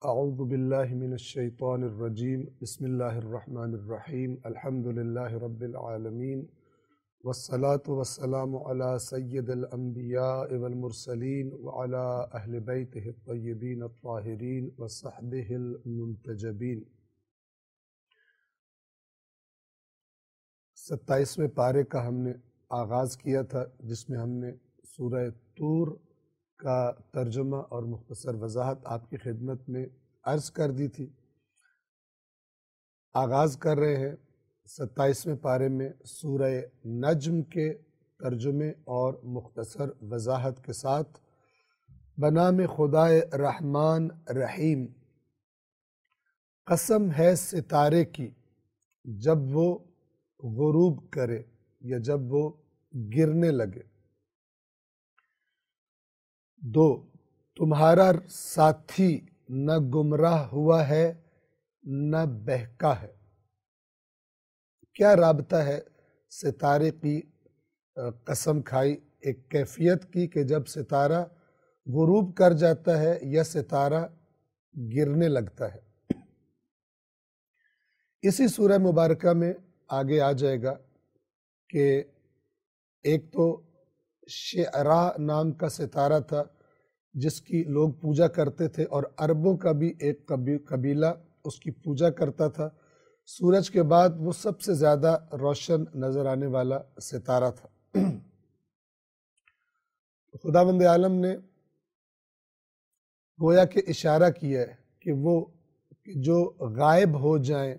اعوذ باللہ من الشیطان الرجیم بسم اللہ الرحمن الرحیم الحمد للہ رب العالمین والصلاة والسلام علی سید الانبیاء والمرسلین وعلی اہل بیتہ الطیبین الطاہرین وصحبہ المنتجبین۔ 27ویں پارے کا ہم نے آغاز کیا تھا، جس میں ہم نے سورہ طور کا ترجمہ اور مختصر وضاحت آپ کی خدمت میں عرض کر دی تھی۔ آغاز کر رہے ہیں 27ویں پارے میں سورہ نجم کے ترجمے اور مختصر وضاحت کے ساتھ۔ بنام خدائے رحمان رحیم، قسم ہے ستارے کی جب وہ غروب کرے یا جب وہ گرنے لگے۔ 2، تمہارا ساتھی نہ گمراہ ہوا ہے نہ بہکا ہے۔ کیا رابطہ ہے ستارے کی قسم کھائی ایک کیفیت کی کہ جب ستارہ غروب کر جاتا ہے یا ستارہ گرنے لگتا ہے۔ اسی سورہ مبارکہ میں آگے آ جائے گا کہ ایک تو شعراء نام کا ستارہ تھا جس کی لوگ پوجا کرتے تھے، اور عربوں کا بھی ایک قبیلہ اس کی پوجا کرتا تھا۔ سورج کے بعد وہ سب سے زیادہ روشن نظر آنے والا ستارہ تھا۔ خداوند عالم نے گویا کہ اشارہ کیا ہے کہ وہ جو غائب ہو جائیں،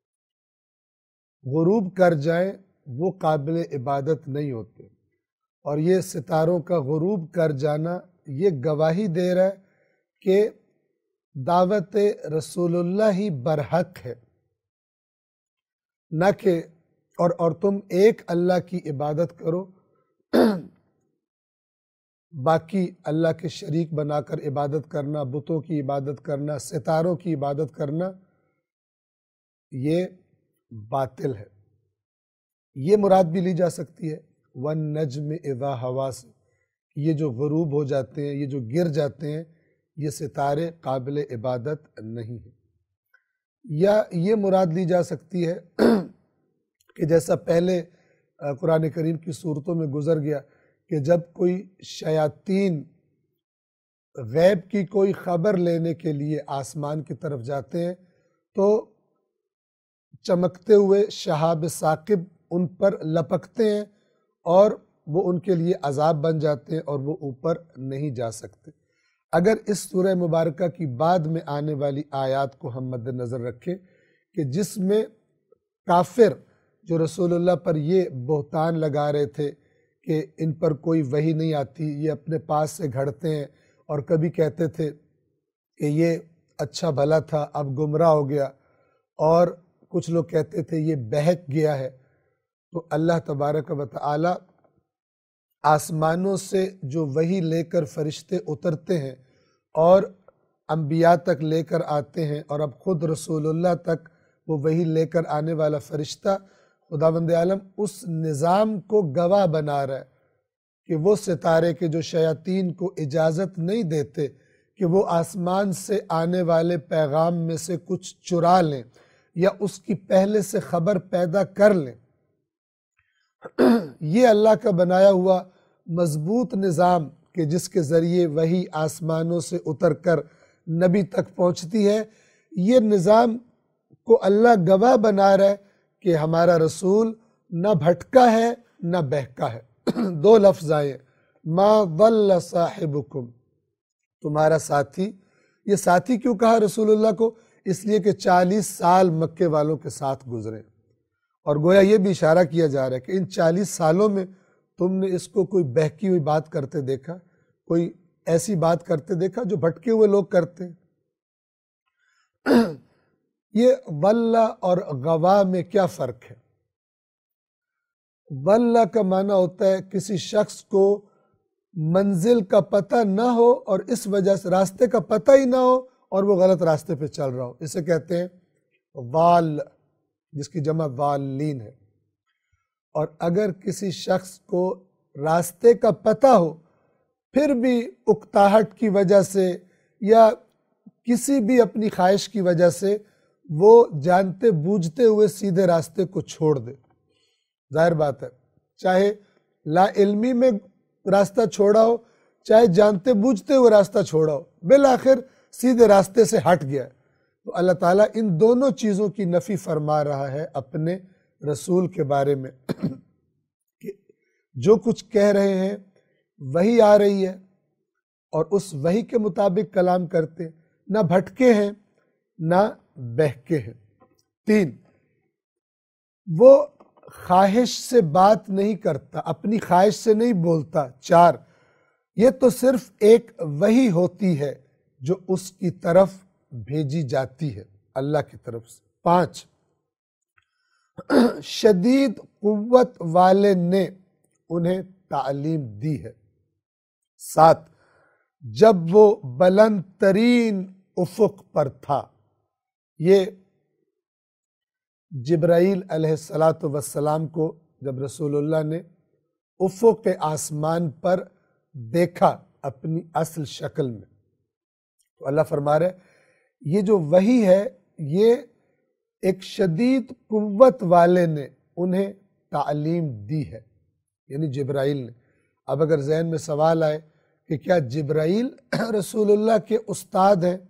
غروب کر جائیں، وہ قابل عبادت نہیں ہوتے، اور یہ ستاروں کا غروب کر جانا یہ گواہی دے رہا ہے کہ دعوت رسول اللہ ہی برحق ہے، نہ کہ اور تم ایک اللہ کی عبادت کرو، باقی اللہ کے شریک بنا کر عبادت کرنا، بتوں کی عبادت کرنا، ستاروں کی عبادت کرنا، یہ باطل ہے۔ یہ مراد بھی لی جا سکتی ہے وَالنَّجْمِ اِذَا ہوا سے، یہ جو غروب ہو جاتے ہیں، یہ جو گر جاتے ہیں، یہ ستارے قابل عبادت نہیں ہیں۔ یا یہ مراد لی جا سکتی ہے کہ جیسا پہلے قرآن کریم کی صورتوں میں گزر گیا کہ جب کوئی شیاطین غیب کی کوئی خبر لینے کے لیے آسمان کی طرف جاتے ہیں تو چمکتے ہوئے شہاب ثاقب ان پر لپکتے ہیں اور وہ ان کے لیے عذاب بن جاتے ہیں اور وہ اوپر نہیں جا سکتے۔ اگر اس سورہ مبارکہ کی بعد میں آنے والی آیات کو ہم مد نظر رکھیں کہ جس میں کافر جو رسول اللہ پر یہ بہتان لگا رہے تھے کہ ان پر کوئی وحی نہیں آتی، یہ اپنے پاس سے گھڑتے ہیں، اور کبھی کہتے تھے کہ یہ اچھا بھلا تھا اب گمراہ ہو گیا، اور کچھ لوگ کہتے تھے یہ بہک گیا ہے، تو اللہ تبارک و تعالی آسمانوں سے جو وحی لے کر فرشتے اترتے ہیں اور انبیاء تک لے کر آتے ہیں، اور اب خود رسول اللہ تک وہ وحی لے کر آنے والا فرشتہ، خداوند عالم اس نظام کو گواہ بنا رہا ہے کہ وہ ستارے کے جو شیاطین کو اجازت نہیں دیتے کہ وہ آسمان سے آنے والے پیغام میں سے کچھ چرا لیں یا اس کی پہلے سے خبر پیدا کر لیں، یہ اللہ کا بنایا ہوا مضبوط نظام کہ جس کے ذریعے وحی آسمانوں سے اتر کر نبی تک پہنچتی ہے، یہ نظام کو اللہ گواہ بنا رہا ہے کہ ہمارا رسول نہ بھٹکا ہے نہ بہکا ہے۔ 2 لفظ آئے، ما ضل صاحبکم، تمہارا ساتھی۔ یہ ساتھی کیوں کہا رسول اللہ کو؟ اس لیے کہ 40 سال مکے والوں کے ساتھ گزرے، اور گویا یہ بھی اشارہ کیا جا رہا ہے کہ ان 40 سالوں میں تم نے اس کو کوئی بہکی ہوئی بات کرتے دیکھا، کوئی ایسی بات کرتے دیکھا جو بھٹکے ہوئے لوگ کرتے ہیں؟ یہ ضل اور غوا میں کیا فرق ہے؟ ضل کا معنی ہوتا ہے کسی شخص کو منزل کا پتہ نہ ہو اور اس وجہ سے راستے کا پتہ ہی نہ ہو اور وہ غلط راستے پہ چل رہا ہو، اسے کہتے ہیں ضال، جس کی جمع ضالین ہے۔ اور اگر کسی شخص کو راستے کا پتہ ہو پھر بھی اکتاہٹ کی وجہ سے یا کسی بھی اپنی خواہش کی وجہ سے وہ جانتے بوجھتے ہوئے سیدھے راستے کو چھوڑ دے، ظاہر بات ہے چاہے لا علمی میں راستہ چھوڑا ہو چاہے جانتے بوجھتے ہوئے راستہ چھوڑا ہو، بالآخر سیدھے راستے سے ہٹ گیا، تو اللہ تعالیٰ ان دونوں چیزوں کی نفی فرما رہا ہے اپنے رسول کے بارے میں کہ جو کچھ کہہ رہے ہیں وہی آ رہی ہے اور اس وحی کے مطابق کلام کرتے، نہ بھٹکے ہیں نہ بہکے ہیں۔ 3، وہ خواہش سے بات نہیں کرتا، اپنی خواہش سے نہیں بولتا۔ 4، یہ تو صرف ایک وحی ہوتی ہے جو اس کی طرف بھیجی جاتی ہے، اللہ کی طرف سے۔ 5، شدید قوت والے نے انہیں تعلیم دی ہے۔ 7، جب وہ بلند ترین افق پر تھا، یہ جبرائیل علیہ السلام کو جب رسول اللہ نے افق آسمان پر دیکھا اپنی اصل شکل میں، تو اللہ فرما رہے یہ جو وحی ہے یہ ایک شدید قوت والے نے انہیں تعلیم دی ہے، یعنی جبرائیل نے۔ اب اگر ذہن میں سوال آئے کہ کیا جبرائیل رسول اللہ کے استاد ہیں؟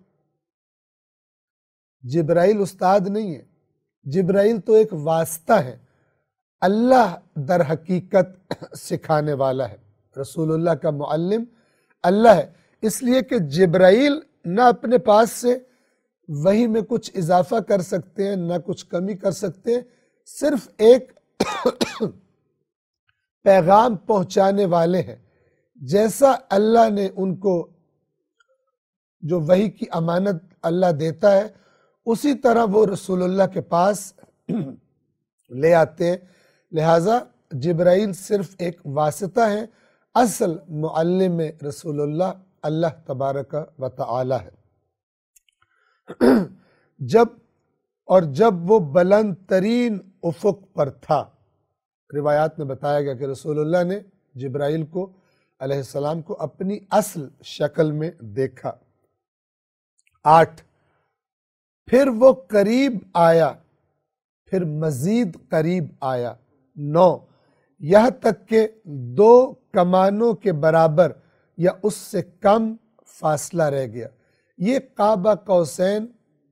جبرائیل استاد نہیں ہے، جبرائیل تو ایک واسطہ ہے، اللہ در حقیقت سکھانے والا ہے، رسول اللہ کا معلم اللہ ہے، اس لیے کہ جبرائیل نہ اپنے پاس سے وحی میں کچھ اضافہ کر سکتے ہیں نہ کچھ کمی کر سکتے ہیں، صرف ایک پیغام پہنچانے والے ہیں۔ جیسا اللہ نے ان کو جو وحی کی امانت اللہ دیتا ہے اسی طرح وہ رسول اللہ کے پاس لے آتے ہیں، لہٰذا جبرائیل صرف ایک واسطہ ہے، اصل معلم رسول اللہ اللہ تبارک و تعالی ہے۔ جب وہ بلند ترین افق پر تھا، روایات میں بتایا گیا کہ رسول اللہ نے جبرائیل کو علیہ السلام کو اپنی اصل شکل میں دیکھا۔ 8، پھر وہ قریب آیا، پھر مزید قریب آیا۔ 9، یہاں تک کہ 2 کمانوں کے برابر یا اس سے کم فاصلہ رہ گیا۔ یہ قاب قوسین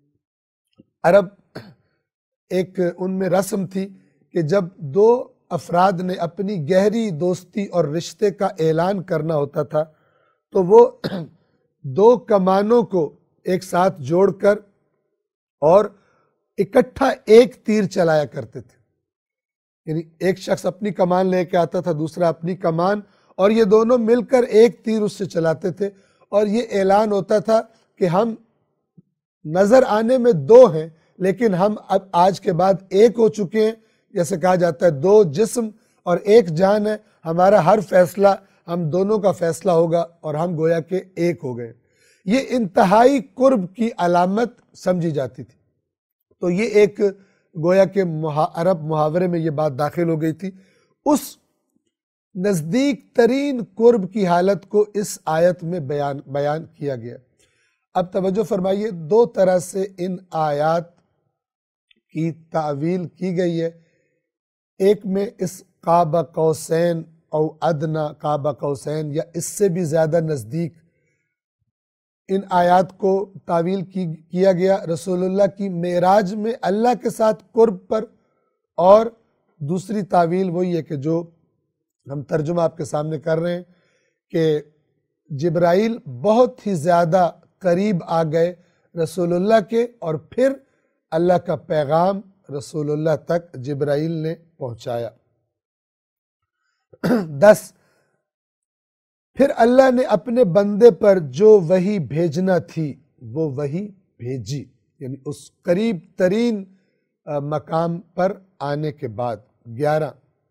عرب ایک ان میں رسم تھی کہ جب 2 افراد نے اپنی گہری دوستی اور رشتے کا اعلان کرنا ہوتا تھا تو وہ 2 کمانوں کو ایک ساتھ جوڑ کر اور اکٹھا ایک تیر چلایا کرتے تھے، یعنی ایک شخص اپنی کمان لے کے آتا تھا، دوسرا اپنی کمان، اور یہ دونوں مل کر ایک تیر اس سے چلاتے تھے، اور یہ اعلان ہوتا تھا کہ ہم نظر آنے میں 2 ہیں لیکن ہم اب آج کے بعد ایک ہو چکے ہیں، جیسے کہا جاتا ہے 2 جسم اور 1 جان ہے، ہمارا ہر فیصلہ ہم دونوں کا فیصلہ ہوگا اور ہم گویا کہ ایک ہو گئے۔ یہ انتہائی قرب کی علامت سمجھی جاتی تھی، تو یہ ایک گویا کہ عرب محاورے میں یہ بات داخل ہو گئی تھی۔ اس نزدیک ترین قرب کی حالت کو اس آیت میں بیان کیا گیا۔ اب توجہ فرمائیے، 2 طرح سے ان آیات کی تعویل کی گئی ہے۔ ایک میں اس قاب قوسین او ادنا، قاب قوسین یا اس سے بھی زیادہ نزدیک، ان آیات کو تعویل کیا گیا رسول اللہ کی معراج میں اللہ کے ساتھ قرب پر، اور دوسری تعویل وہی ہے کہ جو ہم ترجمہ آپ کے سامنے کر رہے ہیں کہ جبرائیل بہت ہی زیادہ قریب آ گئے رسول اللہ کے، اور پھر اللہ کا پیغام رسول اللہ تک جبرائیل نے پہنچایا۔ 10، پھر اللہ نے اپنے بندے پر جو وحی بھیجنا تھی وہ وحی بھیجی، یعنی اس قریب ترین مقام پر آنے کے بعد۔ 11،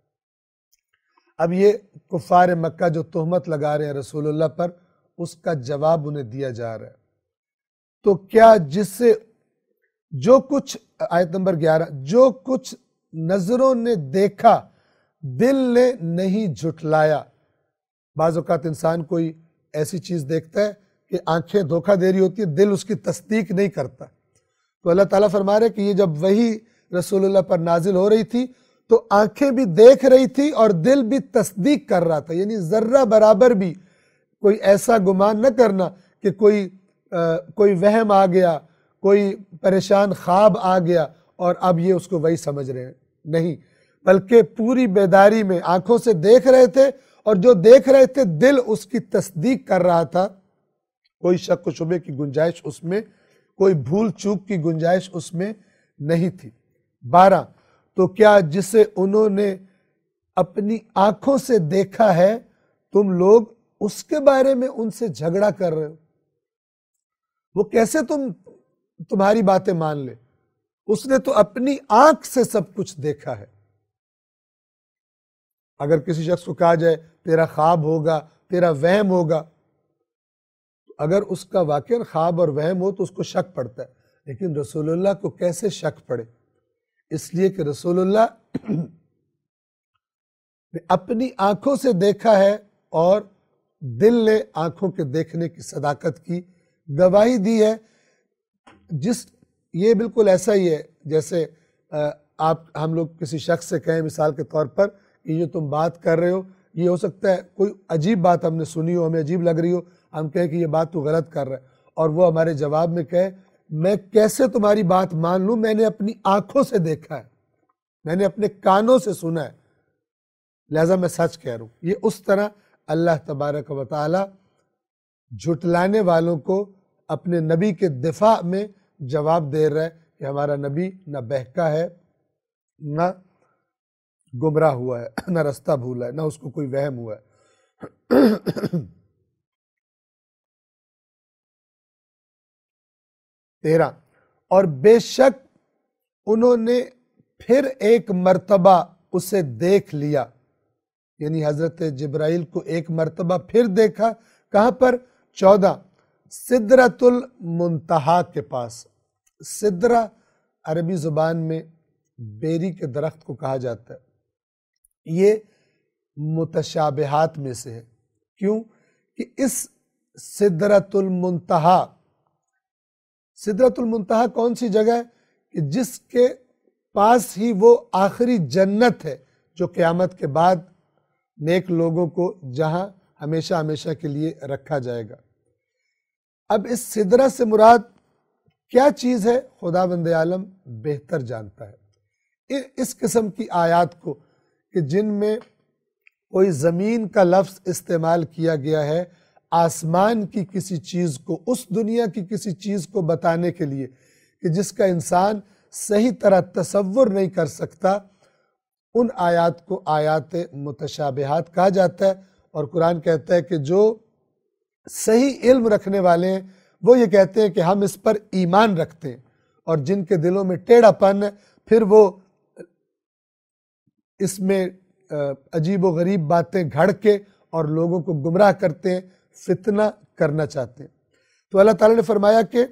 اب یہ کفار مکہ جو تہمت لگا رہے ہیں رسول اللہ پر، اس کا جواب انہیں دیا جا رہا ہے۔ تو کیا جس سے جو کچھ، آیت نمبر 11، جو کچھ نظروں نے دیکھا دل نے نہیں جھٹلایا۔ بعض اوقات انسان کوئی ایسی چیز دیکھتا ہے کہ آنکھیں دھوکہ دے رہی ہوتی ہے، دل اس کی تصدیق نہیں کرتا۔ تو اللہ تعالیٰ فرما رہے کہ یہ جب وحی رسول اللہ پر نازل ہو رہی تھی تو آنکھیں بھی دیکھ رہی تھی اور دل بھی تصدیق کر رہا تھا، یعنی ذرہ برابر بھی کوئی ایسا گمان نہ کرنا کہ کوئی وہم آ گیا، کوئی پریشان خواب آ گیا اور اب یہ اس کو وہی سمجھ رہے ہیں، نہیں، بلکہ پوری بیداری میں آنکھوں سے دیکھ رہے تھے، اور جو دیکھ رہے تھے دل اس کی تصدیق کر رہا تھا، کوئی شک و شبے کی گنجائش اس میں، کوئی بھول چوک کی گنجائش اس میں نہیں تھی۔ 12، تو کیا جسے انہوں نے اپنی آنکھوں سے دیکھا ہے تم لوگ اس کے بارے میں ان سے جھگڑا کر رہے ہو؟ وہ کیسے تمہاری باتیں مان لے؟ اس نے تو اپنی آنکھ سے سب کچھ دیکھا ہے۔ اگر کسی شخص کو کہا جائے تیرا خواب ہوگا، تیرا وہم ہوگا، اگر اس کا واقعاً خواب اور وہم ہو تو اس کو شک پڑتا ہے، لیکن رسول اللہ کو کیسے شک پڑے؟ اس لیے کہ رسول اللہ نے اپنی آنکھوں سے دیکھا ہے اور دل نے آنکھوں کے دیکھنے کی صداقت کی گواہی دی ہے۔ یہ بالکل ایسا ہی ہے جیسے ہم لوگ کسی شخص سے کہیں مثال کے طور پر کہ یہ تم بات کر رہے ہو، یہ ہو سکتا ہے کوئی عجیب بات ہم نے سنی ہو، ہمیں عجیب لگ رہی ہو، ہم کہیں کہ یہ بات تو غلط کر رہا ہے، اور وہ ہمارے جواب میں کہے میں کیسے تمہاری بات مان لوں، میں نے اپنی آنکھوں سے دیکھا ہے، میں نے اپنے کانوں سے سنا ہے، لہذا میں سچ کہہ رہا ہوں۔ یہ اس طرح اللہ تبارک و تعالی جھٹلانے والوں کو اپنے نبی کے دفاع میں جواب دے رہا ہے کہ ہمارا نبی نہ بہکا ہے، نہ گمراہ ہوا ہے، نہ رستہ بھولا ہے، نہ اس کو کوئی وہم ہوا ہے۔ 13، اور بے شک انہوں نے پھر ایک مرتبہ اسے دیکھ لیا، یعنی حضرت جبرائیل کو ایک مرتبہ پھر دیکھا، کہاں پر؟ 14، سدرۃ المنتہا کے پاس۔ سدرہ عربی زبان میں بیری کے درخت کو کہا جاتا ہے، یہ متشابہات میں سے ہے۔ کیوں کہ اس سدرۃ المنتہا، سدرۃ المنتہا کون سی جگہ ہے کہ جس کے پاس ہی وہ آخری جنت ہے جو قیامت کے بعد نیک لوگوں کو جہاں ہمیشہ ہمیشہ کے لیے رکھا جائے گا۔ اب اس سدرہ سے مراد کیا چیز ہے خداوند عالم بہتر جانتا ہے۔ اس قسم کی آیات کو کہ جن میں کوئی زمین کا لفظ استعمال کیا گیا ہے آسمان کی کسی چیز کو، اس دنیا کی کسی چیز کو بتانے کے لیے کہ جس کا انسان صحیح طرح تصور نہیں کر سکتا، ان آیات کو آیات متشابہات کہا جاتا ہے۔ اور قرآن کہتا ہے کہ جو صحیح علم رکھنے والے ہیں وہ یہ کہتے ہیں کہ ہم اس پر ایمان رکھتے ہیں، اور جن کے دلوں میں ٹیڑھا پن ہے پھر وہ اس میں عجیب و غریب باتیں گھڑ کے اور لوگوں کو گمراہ کرتے ہیں، فتنہ کرنا چاہتے ہیں۔ تو اللہ تعالیٰ نے فرمایا کہ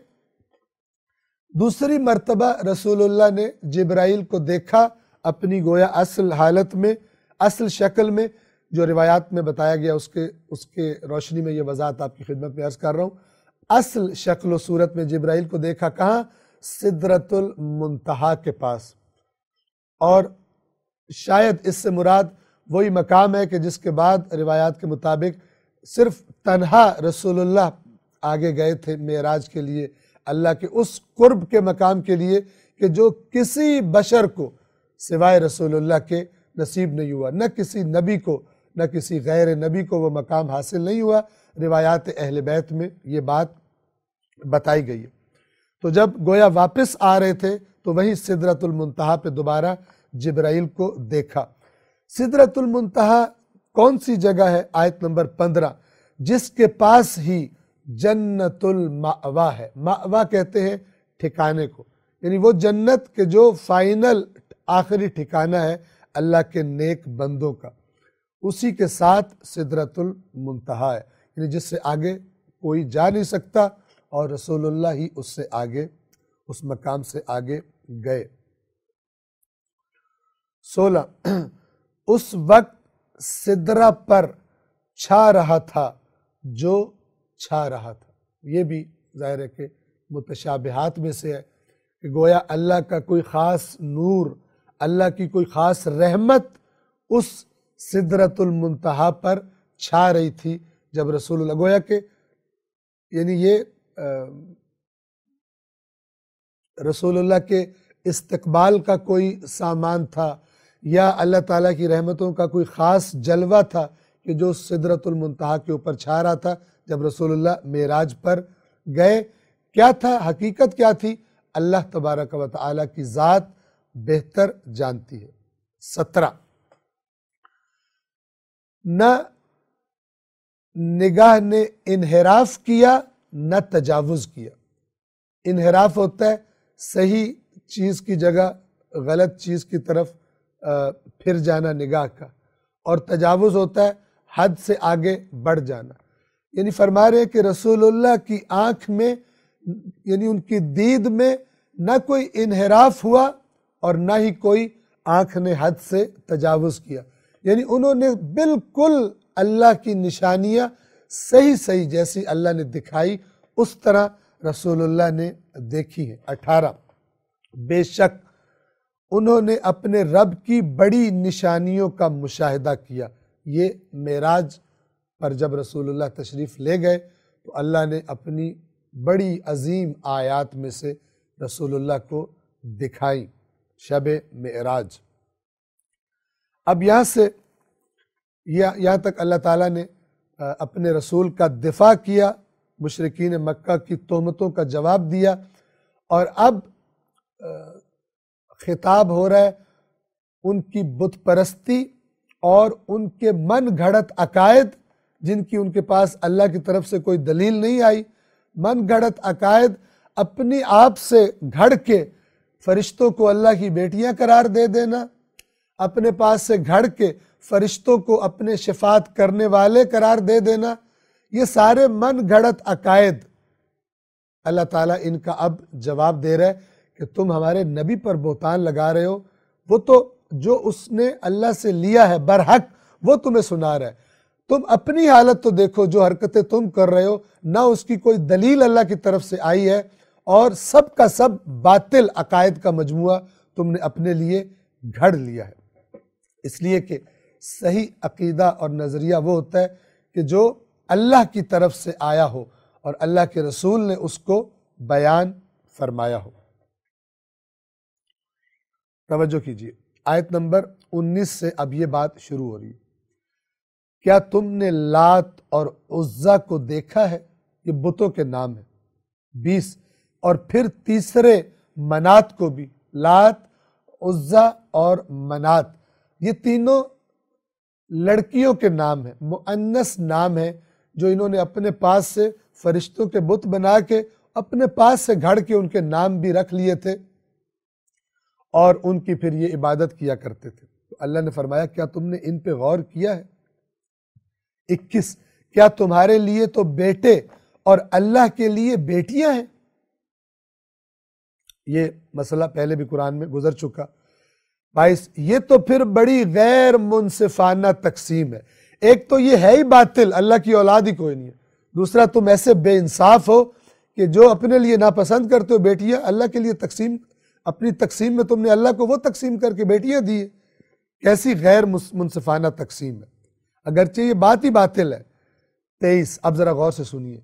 دوسری مرتبہ رسول اللہ نے جبرائیل کو دیکھا اپنی گویا اصل حالت میں، اصل شکل میں، جو روایات میں بتایا گیا اس کے روشنی میں یہ وضاحت آپ کی خدمت میں عرض کر رہا ہوں۔ اصل شکل و صورت میں جبرائیل کو دیکھا کہاں؟ سدرۃ المنتہا کے پاس، اور شاید اس سے مراد وہی مقام ہے کہ جس کے بعد روایات کے مطابق صرف تنہا رسول اللہ آگے گئے تھے معراج کے لیے، اللہ کے اس قرب کے مقام کے لیے کہ جو کسی بشر کو سوائے رسول اللہ کے نصیب نہیں ہوا، نہ کسی نبی کو نہ کسی غیر نبی کو وہ مقام حاصل نہیں ہوا۔ روایات اہل بیت میں یہ بات بتائی گئی ہے۔ تو جب گویا واپس آ رہے تھے تو وہیں سدرۃ المنتہا پہ دوبارہ جبرائیل کو دیکھا۔ سدرۃ المنتہا کون سی جگہ ہے؟ آیت نمبر 15، جس کے پاس ہی جنت المأوا ہے۔ مأوا کہتے ہیں ٹھکانے کو، یعنی وہ جنت کے جو فائنل آخری ٹھکانہ ہے اللہ کے نیک بندوں کا، اسی کے ساتھ سدرۃ المنتہا ہے، یعنی جس سے آگے کوئی جا نہیں سکتا، اور رسول اللہ ہی اس سے آگے، اس مقام سے آگے گئے۔ 16، اس وقت سدرہ پر چھا رہا تھا جو چھا رہا تھا۔ یہ بھی ظاہر ہے کہ متشابہات میں سے ہے کہ گویا اللہ کا کوئی خاص نور، اللہ کی کوئی خاص رحمت اس سدرۃ المنتہا پر چھا رہی تھی جب رسول اللہ، گویا کہ یعنی یہ رسول اللہ کے استقبال کا کوئی سامان تھا یا اللہ تعالیٰ کی رحمتوں کا کوئی خاص جلوہ تھا کہ جو سدرۃ المنتہا کے اوپر چھا رہا تھا جب رسول اللہ معراج پر گئے۔ کیا تھا؟ حقیقت کیا تھی؟ اللہ تبارک و تعالیٰ کی ذات بہتر جانتی ہے۔ 17، نہ نگاہ نے انحراف کیا نہ تجاوز کیا۔ انحراف ہوتا ہے صحیح چیز کی جگہ غلط چیز کی طرف پھر جانا نگاہ کا، اور تجاوز ہوتا ہے حد سے آگے بڑھ جانا۔ یعنی فرما رہے ہیں کہ رسول اللہ کی آنکھ میں، یعنی ان کی دید میں نہ کوئی انحراف ہوا اور نہ ہی کوئی آنکھ نے حد سے تجاوز کیا، یعنی انہوں نے بالکل اللہ کی نشانیاں صحیح جیسی اللہ نے دکھائی اس طرح رسول اللہ نے دیکھی ہیں۔ 18، بے شک انہوں نے اپنے رب کی بڑی نشانیوں کا مشاہدہ کیا۔ یہ معراج پر جب رسول اللہ تشریف لے گئے تو اللہ نے اپنی بڑی عظیم آیات میں سے رسول اللہ کو دکھائی شب معراج۔ اب یہاں سے یہاں تک اللہ تعالیٰ نے اپنے رسول کا دفاع کیا، مشرکین مکہ کی تہمتوں کا جواب دیا، اور اب خطاب ہو رہا ہے ان کی بت پرستی اور ان کے من گھڑت عقائد جن کی ان کے پاس اللہ کی طرف سے کوئی دلیل نہیں آئی۔ من گھڑت عقائد اپنی آپ سے گھڑ کے فرشتوں کو اللہ کی بیٹیاں قرار دے دینا، اپنے پاس سے گھڑ کے فرشتوں کو اپنے شفاعت کرنے والے قرار دے دینا، یہ سارے من گھڑت عقائد اللہ تعالیٰ ان کا اب جواب دے رہا ہے کہ تم ہمارے نبی پر بہتان لگا رہے ہو، وہ تو جو اس نے اللہ سے لیا ہے برحق وہ تمہیں سنا رہا ہے، تم اپنی حالت تو دیکھو، جو حرکتیں تم کر رہے ہو نہ اس کی کوئی دلیل اللہ کی طرف سے آئی ہے، اور سب کا سب باطل عقائد کا مجموعہ تم نے اپنے لیے گھڑ لیا ہے۔ اس لیے کہ صحیح عقیدہ اور نظریہ وہ ہوتا ہے کہ جو اللہ کی طرف سے آیا ہو اور اللہ کے رسول نے اس کو بیان فرمایا ہو۔ توجہ کیجیے، آیت نمبر 19 سے اب یہ بات شروع ہو رہی ہے۔ کیا تم نے لات اور عزا کو دیکھا ہے؟ یہ بتوں کے نام ہیں۔ 20، اور پھر تیسرے منات کو بھی، لات، عزا اور منات، یہ تینوں لڑکیوں کے نام ہیں، مؤنث نام ہیں جو انہوں نے اپنے پاس سے فرشتوں کے بت بنا کے اپنے پاس سے گھڑ کے ان کے نام بھی رکھ لیے تھے اور ان کی پھر یہ عبادت کیا کرتے تھے۔ تو اللہ نے فرمایا کیا تم نے ان پہ غور کیا ہے؟ 21، کیا تمہارے لیے تو بیٹے اور اللہ کے لیے بیٹیاں ہیں؟ یہ مسئلہ پہلے بھی قرآن میں گزر چکا۔ 22، یہ تو پھر بڑی غیر منصفانہ تقسیم ہے۔ ایک تو یہ ہے ہی باطل، اللہ کی اولاد ہی کوئی نہیں ہے، دوسرا تم ایسے بے انصاف ہو کہ جو اپنے لیے ناپسند کرتے ہو بیٹیاں، اللہ کے لیے تقسیم، اپنی تقسیم میں تم نے اللہ کو وہ تقسیم کر کے بیٹیاں دی ہیں۔ کیسی غیر منصفانہ تقسیم ہے، اگرچہ یہ بات ہی باطل ہے۔ 23، اب ذرا غور سے سنیے،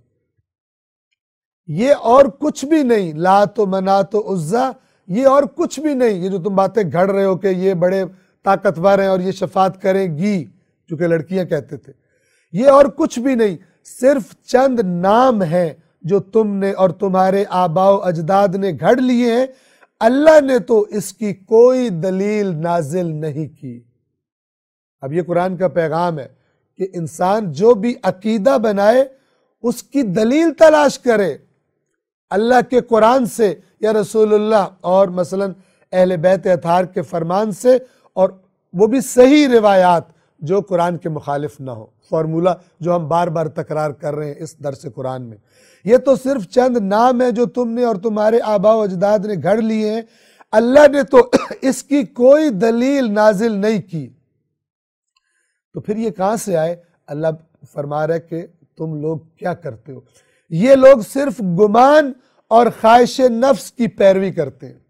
یہ اور کچھ بھی نہیں، لات و منات و عزا، یہ اور کچھ بھی نہیں، یہ جو تم باتیں گھڑ رہے ہو کہ یہ بڑے طاقتور ہیں اور یہ شفاعت کریں گی، چونکہ لڑکیاں کہتے تھے، یہ اور کچھ بھی نہیں، صرف چند نام ہیں جو تم نے اور تمہارے آباء و اجداد نے گھڑ لیے ہیں، اللہ نے تو اس کی کوئی دلیل نازل نہیں کی۔ اب یہ قرآن کا پیغام ہے کہ انسان جو بھی عقیدہ بنائے اس کی دلیل تلاش کرے، اللہ کے قرآن سے یا رسول اللہ اور مثلا اہل بیت اطہار کے فرمان سے، اور وہ بھی صحیح روایات جو قرآن کے مخالف نہ ہو۔ فارمولہ جو ہم بار بار تکرار کر رہے ہیں اس درس قرآن میں، یہ تو صرف چند نام ہیں جو تم نے اور تمہارے آباء و اجداد نے گھڑ لیے ہیں، اللہ نے تو اس کی کوئی دلیل نازل نہیں کی۔ تو پھر یہ کہاں سے آئے؟ اللہ فرما رہا ہے کہ تم لوگ کیا کرتے ہو؟ یہ لوگ صرف گمان اور خواہش نفس کی پیروی کرتے ہیں.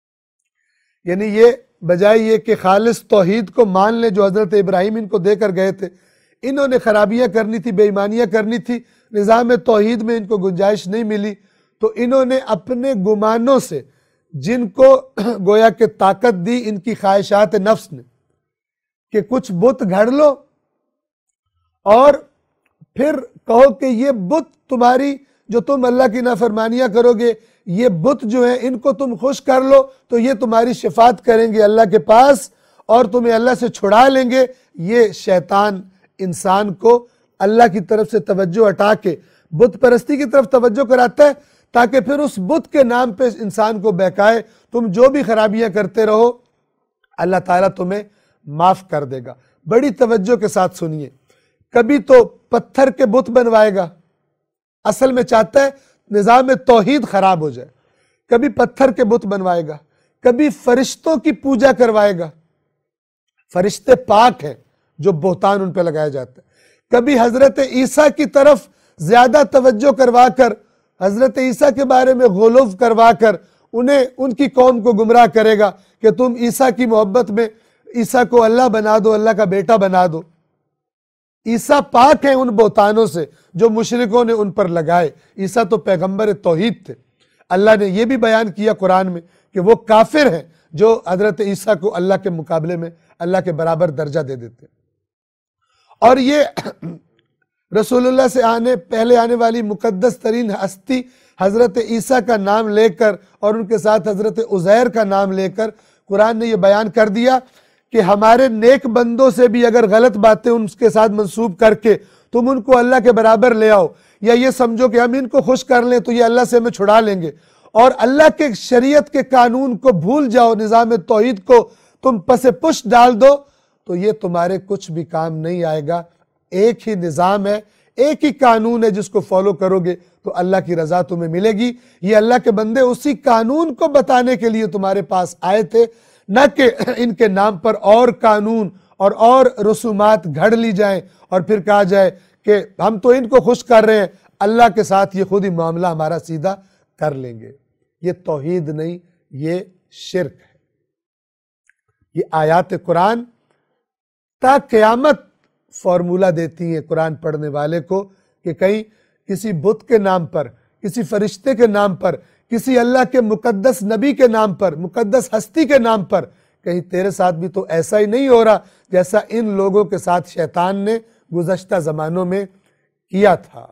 یعنی یہ بجائے یہ کہ خالص توحید کو مان لیں جو حضرت ابراہیم ان کو دے کر گئے تھے، انہوں نے خرابیاں کرنی تھی، بے ایمانیاں کرنی تھی، نظام توحید میں ان کو گنجائش نہیں ملی، تو انہوں نے اپنے گمانوں سے جن کو گویا کہ طاقت دی ان کی خواہشات نفس نے کہ کچھ بت گھڑ لو اور پھر کہو کہ یہ بت تمہاری جو تم اللہ کی نافرمانیاں کرو گے، یہ بت جو ہیں ان کو تم خوش کر لو تو یہ تمہاری شفاعت کریں گے اللہ کے پاس اور تمہیں اللہ سے چھڑا لیں گے. یہ شیطان انسان کو اللہ کی طرف سے توجہ ہٹا کے بت پرستی کی طرف توجہ کراتا ہے تاکہ پھر اس بت کے نام پہ انسان کو بہکائے. تم جو بھی خرابیاں کرتے رہو اللہ تعالیٰ تمہیں معاف کر دے گا. بڑی توجہ کے ساتھ سنیے. کبھی تو پتھر کے بت بنوائے گا، اصل میں چاہتا ہے نظام توحید خراب ہو جائے. کبھی پتھر کے بت بنوائے گا، کبھی فرشتوں کی پوجا کروائے گا، فرشتے پاک ہیں جو بہتان ان پہ لگایا جاتا ہے. کبھی حضرت عیسیٰ کی طرف زیادہ توجہ کروا کر، حضرت عیسیٰ کے بارے میں غلو کروا کر انہیں ان کی قوم کو گمراہ کرے گا کہ تم عیسیٰ کی محبت میں عیسیٰ کو اللہ بنا دو، اللہ کا بیٹا بنا دو. عیسیٰ پاک ہیں ان بہتانوں سے جو مشرکوں نے ان پر لگائے. عیسیٰ تو پیغمبر توحید تھے. اللہ نے یہ بھی بیان کیا قرآن میں کہ وہ کافر ہیں جو حضرت عیسیٰ کو اللہ کے مقابلے میں اللہ کے برابر درجہ دے دیتے. اور یہ رسول اللہ سے پہلے آنے والی مقدس ترین ہستی حضرت عیسیٰ کا نام لے کر اور ان کے ساتھ حضرت عزیر کا نام لے کر قرآن نے یہ بیان کر دیا کہ ہمارے نیک بندوں سے بھی اگر غلط باتیں ان کے ساتھ منسوب کر کے تم ان کو اللہ کے برابر لے آؤ، یا یہ سمجھو کہ ہم ان کو خوش کر لیں تو یہ اللہ سے ہمیں چھڑا لیں گے، اور اللہ کے شریعت کے قانون کو بھول جاؤ، نظام توحید کو تم پس پش ڈال دو، تو یہ تمہارے کچھ بھی کام نہیں آئے گا. ایک ہی نظام ہے، ایک ہی قانون ہے، جس کو فالو کرو گے تو اللہ کی رضا تمہیں ملے گی. یہ اللہ کے بندے اسی قانون کو بتانے کے لیے تمہارے پاس آئے تھے، نہ کہ ان کے نام پر اور قانون اور رسومات گھڑ لی جائیں اور پھر کہا جائے کہ ہم تو ان کو خوش کر رہے ہیں، اللہ کے ساتھ یہ خود ہی معاملہ ہمارا سیدھا کر لیں گے. یہ توحید نہیں، یہ شرک ہے. یہ آیات قرآن تا قیامت فارمولہ دیتی ہیں قرآن پڑھنے والے کو کہ کہیں کسی بت کے نام پر، کسی فرشتے کے نام پر، کسی اللہ کے مقدس نبی کے نام پر، مقدس ہستی کے نام پر کہیں تیرے ساتھ بھی تو ایسا ہی نہیں ہو رہا جیسا ان لوگوں کے ساتھ شیطان نے گزشتہ زمانوں میں کیا تھا.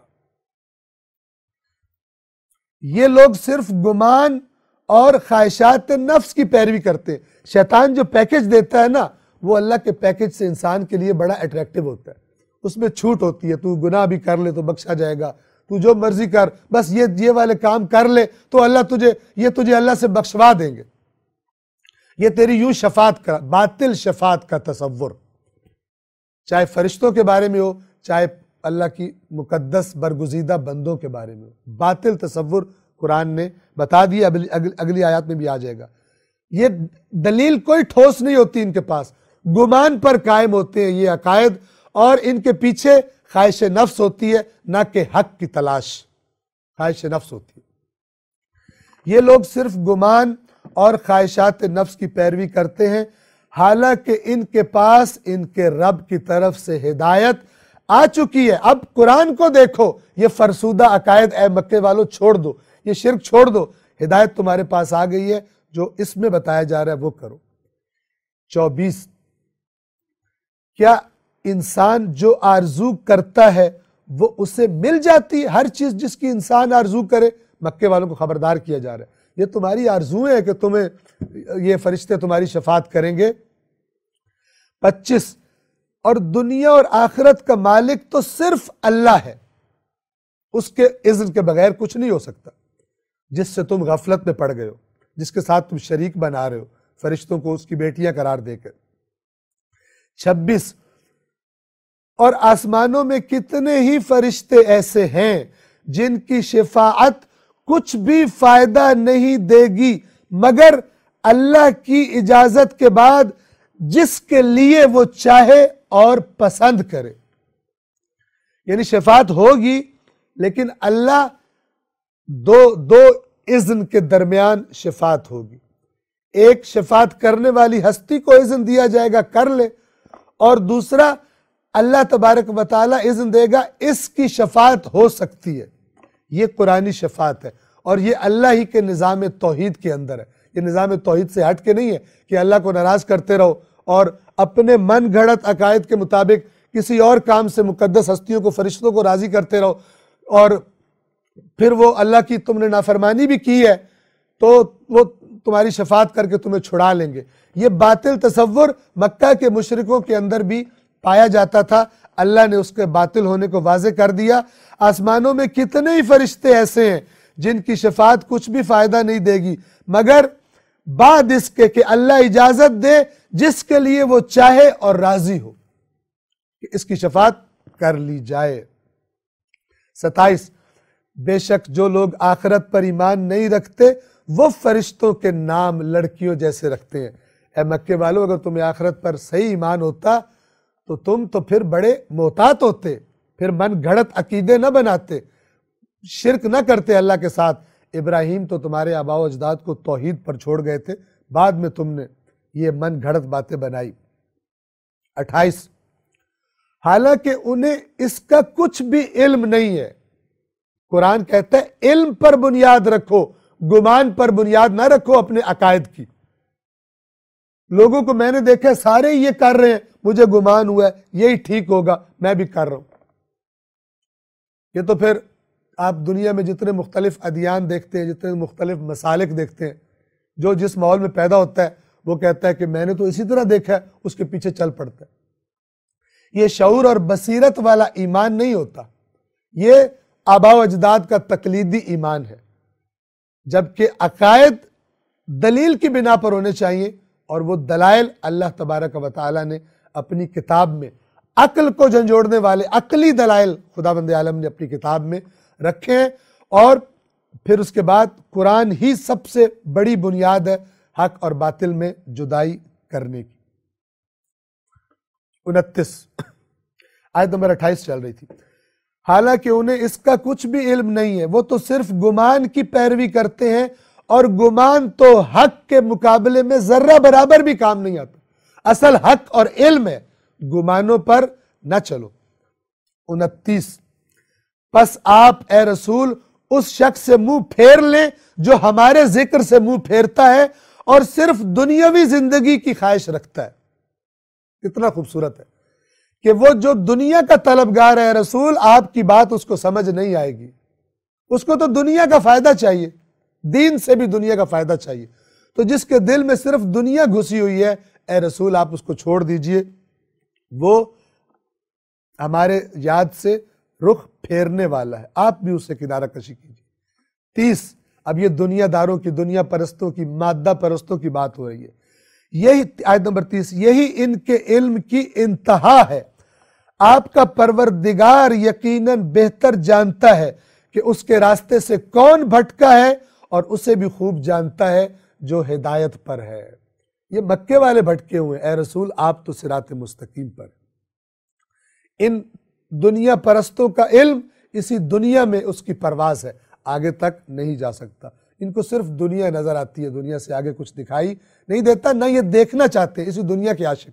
یہ لوگ صرف گمان اور خواہشات نفس کی پیروی کرتے ہیں. شیطان جو پیکج دیتا ہے نا، وہ اللہ کے پیکج سے انسان کے لیے بڑا اٹریکٹیو ہوتا ہے. اس میں چھوٹ ہوتی ہے، تو گناہ بھی کر لے تو بخشا جائے گا، تو جو مرضی کر، بس یہ والے کام کر لے تو اللہ تجھے اللہ سے بخشوا دیں گے. یہ تیری یوں شفاعت کا، باطل شفاعت کا تصور، چاہے فرشتوں کے بارے میں ہو، چاہے اللہ کی مقدس برگزیدہ بندوں کے بارے میں ہو. باطل تصور قرآن نے بتا دیا، اگلی آیات میں بھی آ جائے گا. یہ دلیل کوئی ٹھوس نہیں ہوتی ان کے پاس، گمان پر قائم ہوتے ہیں یہ عقائد، اور ان کے پیچھے خواہش نفس ہوتی ہے، نہ کہ حق کی تلاش. خواہش نفس ہوتی ہے. یہ لوگ صرف گمان اور خواہشات نفس کی پیروی کرتے ہیں، حالانکہ ان کے پاس ان کے رب کی طرف سے ہدایت آ چکی ہے. اب قرآن کو دیکھو، یہ فرسودہ عقائد اے مکے والوں چھوڑ دو، یہ شرک چھوڑ دو، ہدایت تمہارے پاس آ گئی ہے، جو اس میں بتایا جا رہا ہے وہ کرو. 24 کیا انسان جو آرزو کرتا ہے وہ اسے مل جاتی ہے؟ ہر چیز جس کی انسان آرزو کرے. مکے والوں کو خبردار کیا جا رہا ہے یہ تمہاری آرزویں ہیں کہ تمہیں یہ فرشتے تمہاری شفاعت کریں گے. 25 اور دنیا اور آخرت کا مالک تو صرف اللہ ہے، اس کے اذن کے بغیر کچھ نہیں ہو سکتا. جس سے تم غفلت میں پڑ گئے ہو، جس کے ساتھ تم شریک بنا رہے ہو فرشتوں کو اس کی بیٹیاں قرار دے کر. 26 اور آسمانوں میں کتنے ہی فرشتے ایسے ہیں جن کی شفاعت کچھ بھی فائدہ نہیں دے گی مگر اللہ کی اجازت کے بعد، جس کے لیے وہ چاہے اور پسند کرے. یعنی شفاعت ہوگی لیکن اللہ دو اذن کے درمیان شفاعت ہوگی. ایک شفاعت کرنے والی ہستی کو اذن دیا جائے گا کر لے، اور دوسرا اللہ تبارک و تعالیٰ اذن دے گا اس کی شفاعت ہو سکتی ہے. یہ قرآنی شفاعت ہے، اور یہ اللہ ہی کے نظام توحید کے اندر ہے. یہ نظام توحید سے ہٹ کے نہیں ہے کہ اللہ کو ناراض کرتے رہو اور اپنے من گھڑت عقائد کے مطابق کسی اور کام سے مقدس ہستیوں کو، فرشتوں کو راضی کرتے رہو، اور پھر وہ اللہ کی تم نے نافرمانی بھی کی ہے تو وہ تمہاری شفاعت کر کے تمہیں چھڑا لیں گے. یہ باطل تصور مکہ کے مشرکوں کے اندر بھی پایا جاتا تھا. اللہ نے اس کے باطل ہونے کو واضح کر دیا. آسمانوں میں کتنے ہی فرشتے ایسے ہیں جن کی شفاعت کچھ بھی فائدہ نہیں دے گی، مگر بعد اس کے کہ اللہ اجازت دے جس کے لیے وہ چاہے اور راضی ہو کہ اس کی شفاعت کر لی جائے. 27 بے شک جو لوگ آخرت پر ایمان نہیں رکھتے وہ فرشتوں کے نام لڑکیوں جیسے رکھتے ہیں. اے مکے والو، اگر تمہیں آخرت پر صحیح ایمان ہوتا تو تم تو پھر بڑے محتاط ہوتے، پھر من گھڑت عقیدے نہ بناتے، شرک نہ کرتے اللہ کے ساتھ. ابراہیم تو تمہارے آباء و اجداد کو توحید پر چھوڑ گئے تھے، بعد میں تم نے یہ من گھڑت باتیں بنائی. 28 حالانکہ انہیں اس کا کچھ بھی علم نہیں ہے. قرآن کہتا ہے علم پر بنیاد رکھو، گمان پر بنیاد نہ رکھو اپنے عقائد کی. لوگوں کو میں نے دیکھا سارے یہ کر رہے ہیں، مجھے گمان ہوا ہے یہی ٹھیک ہوگا، میں بھی کر رہا ہوں. یہ تو پھر آپ دنیا میں جتنے مختلف ادیان دیکھتے ہیں، جتنے مختلف مسالک دیکھتے ہیں، جو جس ماحول میں پیدا ہوتا ہے وہ کہتا ہے کہ میں نے تو اسی طرح دیکھا ہے، اس کے پیچھے چل پڑتا ہے. یہ شعور اور بصیرت والا ایمان نہیں ہوتا، یہ آباء و اجداد کا تقلیدی ایمان ہے. جبکہ عقائد دلیل کی بنا پر ہونے چاہیے، اور وہ دلائل اللہ تبارک و تعالیٰ نے اپنی کتاب میں عقل کو جھنجھوڑنے والے عقلی دلائل خداوند عالم نے اپنی کتاب میں رکھے ہیں. اور پھر اس کے بعد قرآن ہی سب سے بڑی بنیاد ہے حق اور باطل میں جدائی کرنے کی. 29 آیت نمبر 28 چل رہی تھی. حالانکہ انہیں اس کا کچھ بھی علم نہیں ہے، وہ تو صرف گمان کی پیروی کرتے ہیں، اور گمان تو حق کے مقابلے میں ذرہ برابر بھی کام نہیں آتا. اصل حق اور علم ہے، گمانوں پر نہ چلو. 29 پس آپ اے رسول اس شخص سے منہ پھیر لیں جو ہمارے ذکر سے منہ پھیرتا ہے اور صرف دنیاوی زندگی کی خواہش رکھتا ہے. کتنا خوبصورت ہے کہ وہ جو دنیا کا طلبگار ہے رسول، آپ کی بات اس کو سمجھ نہیں آئے گی. اس کو تو دنیا کا فائدہ چاہیے، دین سے بھی دنیا کا فائدہ چاہیے. تو جس کے دل میں صرف دنیا گھسی ہوئی ہے، اے رسول آپ اس کو چھوڑ دیجئے، وہ ہمارے یاد سے رخ پھیرنے والا ہے، آپ بھی اس سے کنارہ کشی کیجیے. 30 اب یہ دنیا داروں کی، دنیا پرستوں کی، مادہ پرستوں کی بات ہو رہی ہے. یہی آیت نمبر 30 یہی ان کے علم کی انتہا ہے. آپ کا پروردگار یقیناً بہتر جانتا ہے کہ اس کے راستے سے کون بھٹکا ہے، اور اسے بھی خوب جانتا ہے جو ہدایت پر ہے. یہ مکے والے بھٹکے ہوئے، اے رسول آپ تو صراط مستقیم پر. ان دنیا پرستوں کا علم اسی دنیا میں اس کی پرواز ہے، آگے تک نہیں جا سکتا. ان کو صرف دنیا نظر آتی ہے، دنیا سے آگے کچھ دکھائی نہیں دیتا، نہ یہ دیکھنا چاہتے، اسی دنیا کے عاشق.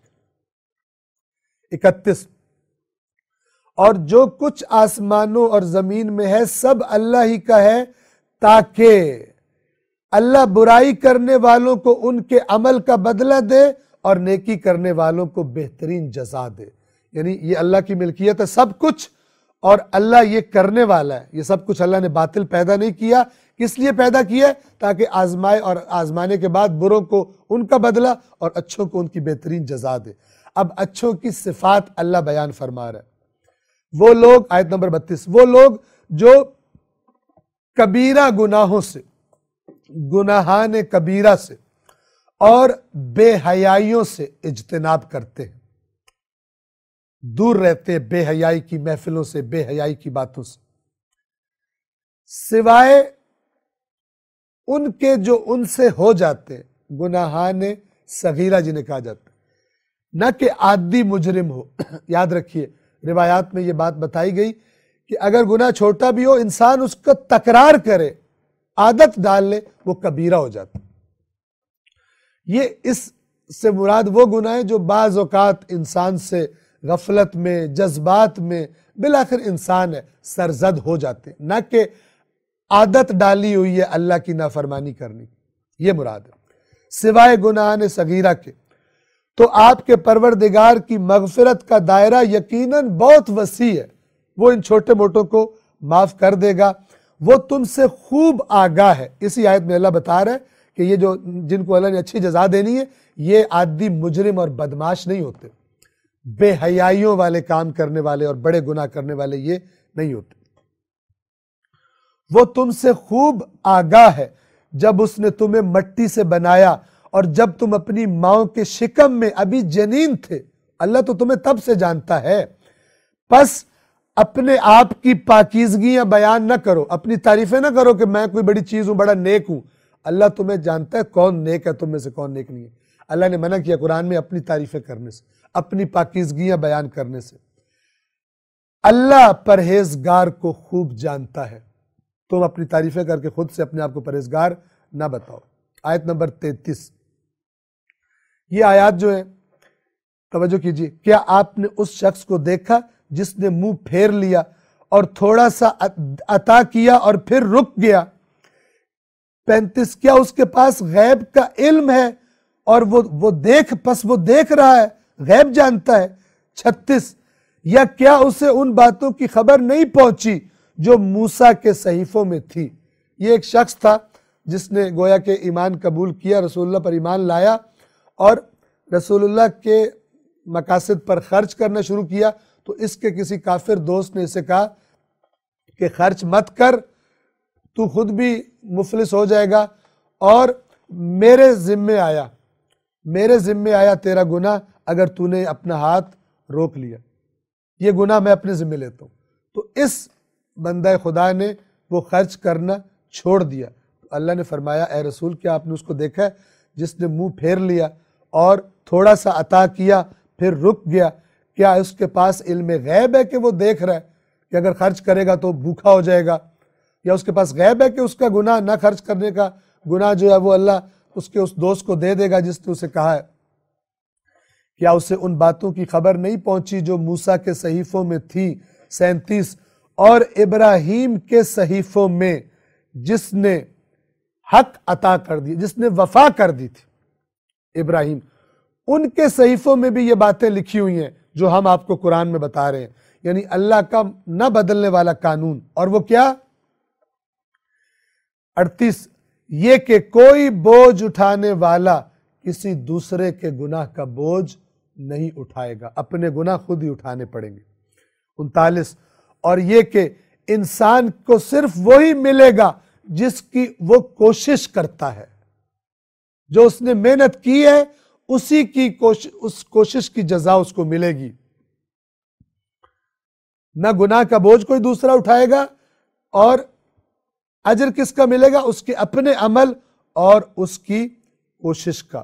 31 اور جو کچھ آسمانوں اور زمین میں ہے سب اللہ ہی کا ہے، تاکہ اللہ برائی کرنے والوں کو ان کے عمل کا بدلہ دے اور نیکی کرنے والوں کو بہترین جزا دے. یعنی یہ اللہ کی ملکیت ہے سب کچھ، اور اللہ یہ کرنے والا ہے. یہ سب کچھ اللہ نے باطل پیدا نہیں کیا. کس لیے پیدا کیا؟ تاکہ آزمائے، اور آزمانے کے بعد بروں کو ان کا بدلہ اور اچھوں کو ان کی بہترین جزا دے. اب اچھوں کی صفات اللہ بیان فرما رہا ہے. وہ لوگ، آیت نمبر 32 وہ لوگ جو کبیرہ گناہوں سے، گناہان کبیرہ سے اور بے حیائیوں سے اجتناب کرتے ہیں، دور رہتے ہیں بے حیائی کی محفلوں سے، بے حیائی کی باتوں سے، سوائے ان کے جو ان سے ہو جاتے ہیں، گناہان صغیرہ جنہیں کہا جاتا ہے، نہ کہ عادی مجرم ہو. یاد رکھیے روایات میں یہ بات بتائی گئی کہ اگر گناہ چھوٹا بھی ہو انسان اس کا تکرار کرے، عادت ڈال لے، وہ کبیرہ ہو جاتا۔ یہ اس سے مراد وہ گناہ ہیں جو بعض اوقات انسان سے غفلت میں، جذبات میں بالآخر انسان ہے سرزد ہو جاتے، نہ کہ عادت ڈالی ہوئی ہے اللہ کی نافرمانی کرنی، یہ مراد ہے۔ سوائے گناہان صغیرہ کے تو آپ کے پروردگار کی مغفرت کا دائرہ یقیناً بہت وسیع ہے، وہ ان چھوٹے موٹوں کو معاف کر دے گا، وہ تم سے خوب آگاہ ہے۔ اسی آیت میں اللہ بتا رہا ہے کہ یہ جو جن کو اللہ نے اچھی جزا دینی ہے یہ عادی مجرم اور بدماش نہیں ہوتے، بے حیائیوں والے کام کرنے والے اور بڑے گناہ کرنے والے یہ نہیں ہوتے۔ وہ تم سے خوب آگاہ ہے جب اس نے تمہیں مٹی سے بنایا اور جب تم اپنی ماں کے شکم میں ابھی جنین تھے، اللہ تو تمہیں تب سے جانتا ہے، پس اپنے آپ کی پاکیزگیاں بیان نہ کرو، اپنی تعریفیں نہ کرو کہ میں کوئی بڑی چیز ہوں، بڑا نیک ہوں۔ اللہ تمہیں جانتا ہے کون نیک ہے، تم میں سے کون نیک نہیں ہے۔ اللہ نے منع کیا قرآن میں اپنی تعریفیں کرنے سے، اپنی پاکیزگیاں بیان کرنے سے۔ اللہ پرہیزگار کو خوب جانتا ہے، تم اپنی تعریفیں کر کے خود سے اپنے آپ کو پرہیزگار نہ بتاؤ۔ آیت نمبر 33، یہ آیات جو ہے توجہ کیجیے، کیا آپ نے اس شخص کو دیکھا جس نے منہ پھیر لیا اور تھوڑا سا عطا کیا اور پھر رک گیا؟ 35، کیا اس کے پاس غیب کا علم ہے اور وہ دیکھ رہا ہے، غیب جانتا ہے؟ 36، یا کیا اسے ان باتوں کی خبر نہیں پہنچی جو موسیٰ کے صحیفوں میں تھی؟ یہ ایک شخص تھا جس نے گویا کہ ایمان قبول کیا، رسول اللہ پر ایمان لایا اور رسول اللہ کے مقاصد پر خرچ کرنا شروع کیا، تو اس کے کسی کافر دوست نے اسے کہا کہ خرچ مت کر، تو خود بھی مفلس ہو جائے گا، اور میرے ذمے آیا تیرا گناہ اگر تو نے اپنا ہاتھ روک لیا، یہ گناہ میں اپنے ذمے لیتا ہوں۔ تو اس بندہ خدا نے وہ خرچ کرنا چھوڑ دیا۔ تو اللہ نے فرمایا اے رسول کیا آپ نے اس کو دیکھا ہے جس نے منہ پھیر لیا اور تھوڑا سا عطا کیا پھر رک گیا؟ کیا اس کے پاس علم غیب ہے کہ وہ دیکھ رہا ہے کہ اگر خرچ کرے گا تو بھوکا ہو جائے گا؟ یا اس کے پاس غیب ہے کہ اس کا گناہ نہ خرچ کرنے کا گناہ جو ہے وہ اللہ اس کے اس دوست کو دے دے گا جس نے اسے کہا ہے؟ کیا اسے ان باتوں کی خبر نہیں پہنچی جو موسیٰ کے صحیفوں میں تھی؟ 37، اور ابراہیم کے صحیفوں میں جس نے حق عطا کر دی، جس نے وفا کر دی تھی، ابراہیم، ان کے صحیفوں میں بھی یہ باتیں لکھی ہوئی ہیں جو ہم آپ کو قرآن میں بتا رہے ہیں، یعنی اللہ کا نہ بدلنے والا قانون۔ اور وہ کیا؟ 38، یہ کہ کوئی بوجھ اٹھانے والا کسی دوسرے کے گناہ کا بوجھ نہیں اٹھائے گا، اپنے گناہ خود ہی اٹھانے پڑیں گے۔ 39، اور یہ کہ انسان کو صرف وہی ملے گا جس کی وہ کوشش کرتا ہے، جو اس نے محنت کی ہے اسی کی اس کوشش کی جزا اس کو ملے گی، نہ گناہ کا بوجھ کوئی دوسرا اٹھائے گا، اور اجر کس کا ملے گا؟ اس کے اپنے عمل اور اس کی کوشش کا۔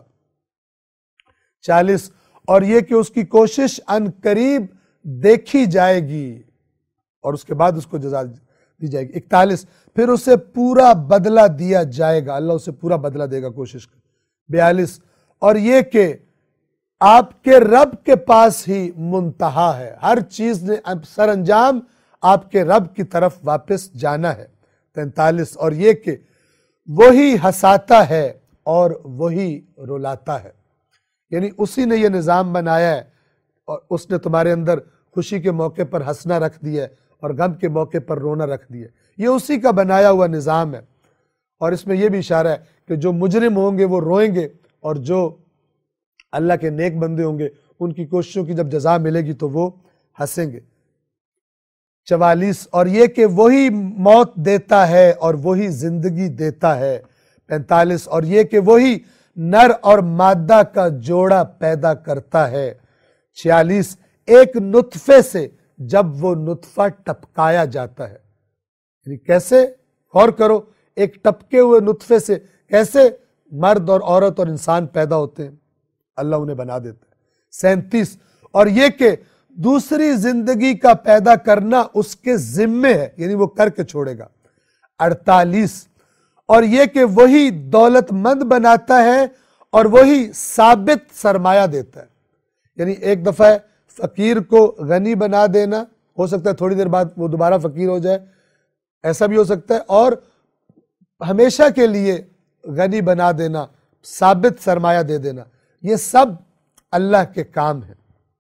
40، اور یہ کہ اس کی کوشش ان قریب دیکھی جائے گی اور اس کے بعد اس کو جزا دی جائے گی۔ 41، پھر اسے پورا بدلہ دیا جائے گا، اللہ اسے پورا بدلہ دے گا کوشش کا۔ 42، اور یہ کہ آپ کے رب کے پاس ہی منتہا ہے، ہر چیز نے سر انجام آپ کے رب کی طرف واپس جانا ہے۔ 43، اور یہ کہ وہی ہنساتا ہے اور وہی رلاتا ہے، یعنی اسی نے یہ نظام بنایا ہے اور اس نے تمہارے اندر خوشی کے موقع پر ہنسنا رکھ دیا ہے اور غم کے موقع پر رونا رکھ دیا ہے، یہ اسی کا بنایا ہوا نظام ہے۔ اور اس میں یہ بھی اشارہ ہے کہ جو مجرم ہوں گے وہ روئیں گے اور جو اللہ کے نیک بندے ہوں گے ان کی کوششوں کی جب جزا ملے گی تو وہ ہنسیں گے۔ 44، اور یہ کہ وہی موت دیتا ہے اور وہی زندگی دیتا ہے۔ 45، اور یہ کہ وہی نر اور مادہ کا جوڑا پیدا کرتا ہے۔ 46، ایک نطفے سے جب وہ نطفہ ٹپکایا جاتا ہے، یعنی کیسے؟ غور کرو، ایک ٹپکے ہوئے نطفے سے کیسے مرد اور عورت اور انسان پیدا ہوتے ہیں، اللہ انہیں بنا دیتا ہے۔ 37، اور یہ کہ دوسری زندگی کا پیدا کرنا اس کے ذمے ہے، یعنی وہ کر کے چھوڑے گا۔ 48، اور یہ کہ وہی دولت مند بناتا ہے اور وہی ثابت سرمایہ دیتا ہے، یعنی ایک دفعہ فقیر کو غنی بنا دینا، ہو سکتا ہے تھوڑی دیر بعد وہ دوبارہ فقیر ہو جائے، ایسا بھی ہو سکتا ہے، اور ہمیشہ کے لیے غنی بنا دینا، ثابت سرمایہ دے دینا، یہ سب اللہ کے کام ہیں۔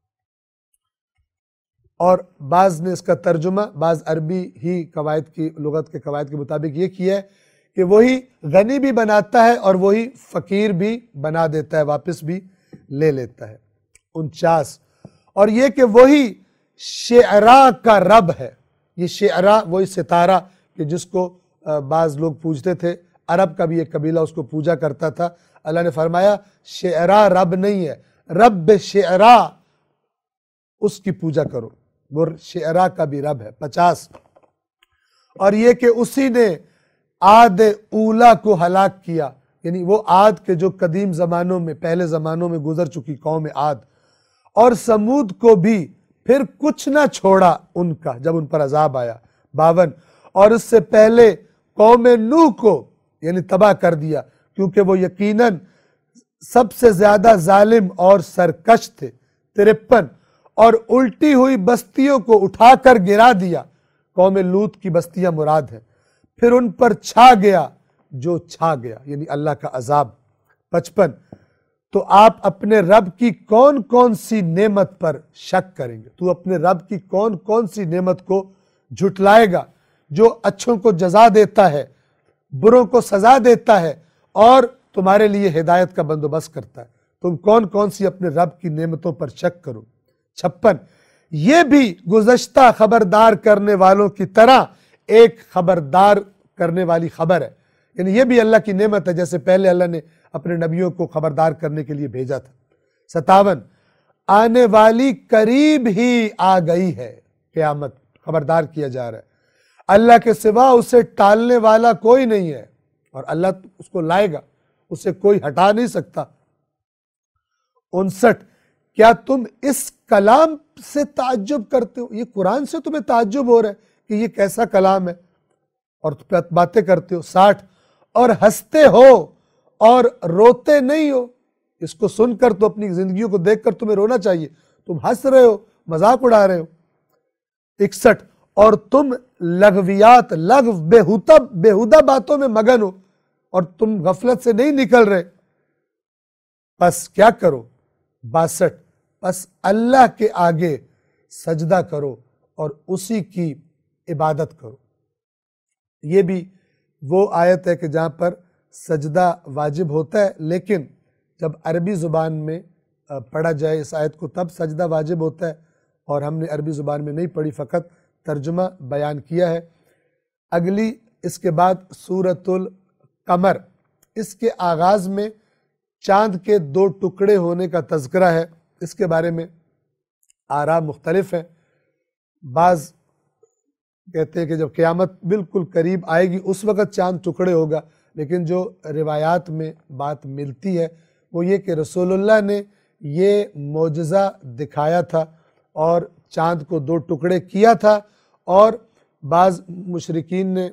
اور بعض نے اس کا ترجمہ، بعض عربی ہی قواعد کی، لغت کے قواعد کے مطابق یہ کیا ہے کہ وہی غنی بھی بناتا ہے اور وہی فقیر بھی بنا دیتا ہے، واپس بھی لے لیتا ہے۔ 49، اور یہ کہ وہی شعراء کا رب ہے۔ یہ شعراء وہی ستارہ کہ جس کو بعض لوگ پوجتے تھے، عرب کا بھی ایک قبیلہ اس کو پوجا کرتا تھا۔ اللہ نے فرمایا شعراء رب نہیں ہے، رب شعراء، اس کی پوجا کرو، وہ شعراء کا بھی رب ہے۔ 50، اور یہ کہ اسی نے عاد اولا کو ہلاک کیا، یعنی وہ عاد کے جو قدیم زمانوں میں، پہلے زمانوں میں گزر چکی قوم عاد، اور سمود کو بھی پھر کچھ نہ چھوڑا ان کا جب ان پر عذاب آیا۔ 52، اور اس سے پہلے قوم نوح کو یعنی تباہ کر دیا، کیونکہ وہ یقیناً سب سے زیادہ ظالم اور سرکش تھے۔ 53، اور الٹی ہوئی بستیوں کو اٹھا کر گرا دیا، قوم لوط کی بستیاں مراد ہیں، پھر ان پر چھا گیا جو چھا گیا، یعنی اللہ کا عذاب۔ 55، تو آپ اپنے رب کی کون کون سی نعمت پر شک کریں گے؟ تو اپنے رب کی کون کون سی نعمت کو جھٹلائے گا، جو اچھوں کو جزا دیتا ہے، بروں کو سزا دیتا ہے اور تمہارے لیے ہدایت کا بندوبست کرتا ہے، تم کون کون سی اپنے رب کی نعمتوں پر شک کرو۔ 56، یہ بھی گزشتہ خبردار کرنے والوں کی طرح ایک خبردار کرنے والی خبر ہے، یعنی یہ بھی اللہ کی نعمت ہے، جیسے پہلے اللہ نے اپنے نبیوں کو خبردار کرنے کے لیے بھیجا تھا۔ 57، آنے والی قریب ہی آ گئی ہے قیامت، خبردار کیا جا رہا ہے، اللہ کے سوا اسے ٹالنے والا کوئی نہیں ہے، اور اللہ اس کو لائے گا، اسے کوئی ہٹا نہیں سکتا۔ 59، کیا تم اس کلام سے تعجب کرتے ہو؟ یہ قرآن سے تمہیں تعجب ہو رہا ہے کہ یہ کیسا کلام ہے، اور باتیں کرتے ہو۔ 60، اور ہنستے ہو اور روتے نہیں ہو، اس کو سن کر تو اپنی زندگیوں کو دیکھ کر تمہیں رونا چاہیے، تم ہنس رہے ہو، مذاق اڑا رہے ہو۔ 61، اور تم لغویات، لغو بےہودہ باتوں میں مگن ہو اور تم غفلت سے نہیں نکل رہے، پس کیا کرو؟ 62، پس اللہ کے آگے سجدہ کرو اور اسی کی عبادت کرو۔ یہ بھی وہ آیت ہے کہ جہاں پر سجدہ واجب ہوتا ہے، لیکن جب عربی زبان میں پڑھا جائے اس آیت کو تب سجدہ واجب ہوتا ہے، اور ہم نے عربی زبان میں نہیں پڑھی، فقط ترجمہ بیان کیا ہے۔ اگلی اس کے بعد سورۃ القمر، اس کے آغاز میں چاند کے 2 ٹکڑے ہونے کا تذکرہ ہے، اس کے بارے میں آراء مختلف ہیں۔ بعض کہتے ہیں کہ جب قیامت بالکل قریب آئے گی اس وقت چاند ٹکڑے ہوگا، لیکن جو روایات میں بات ملتی ہے وہ یہ کہ رسول اللہ نے یہ معجزہ دکھایا تھا اور چاند کو 2 ٹکڑے کیا تھا، اور بعض مشرکین نے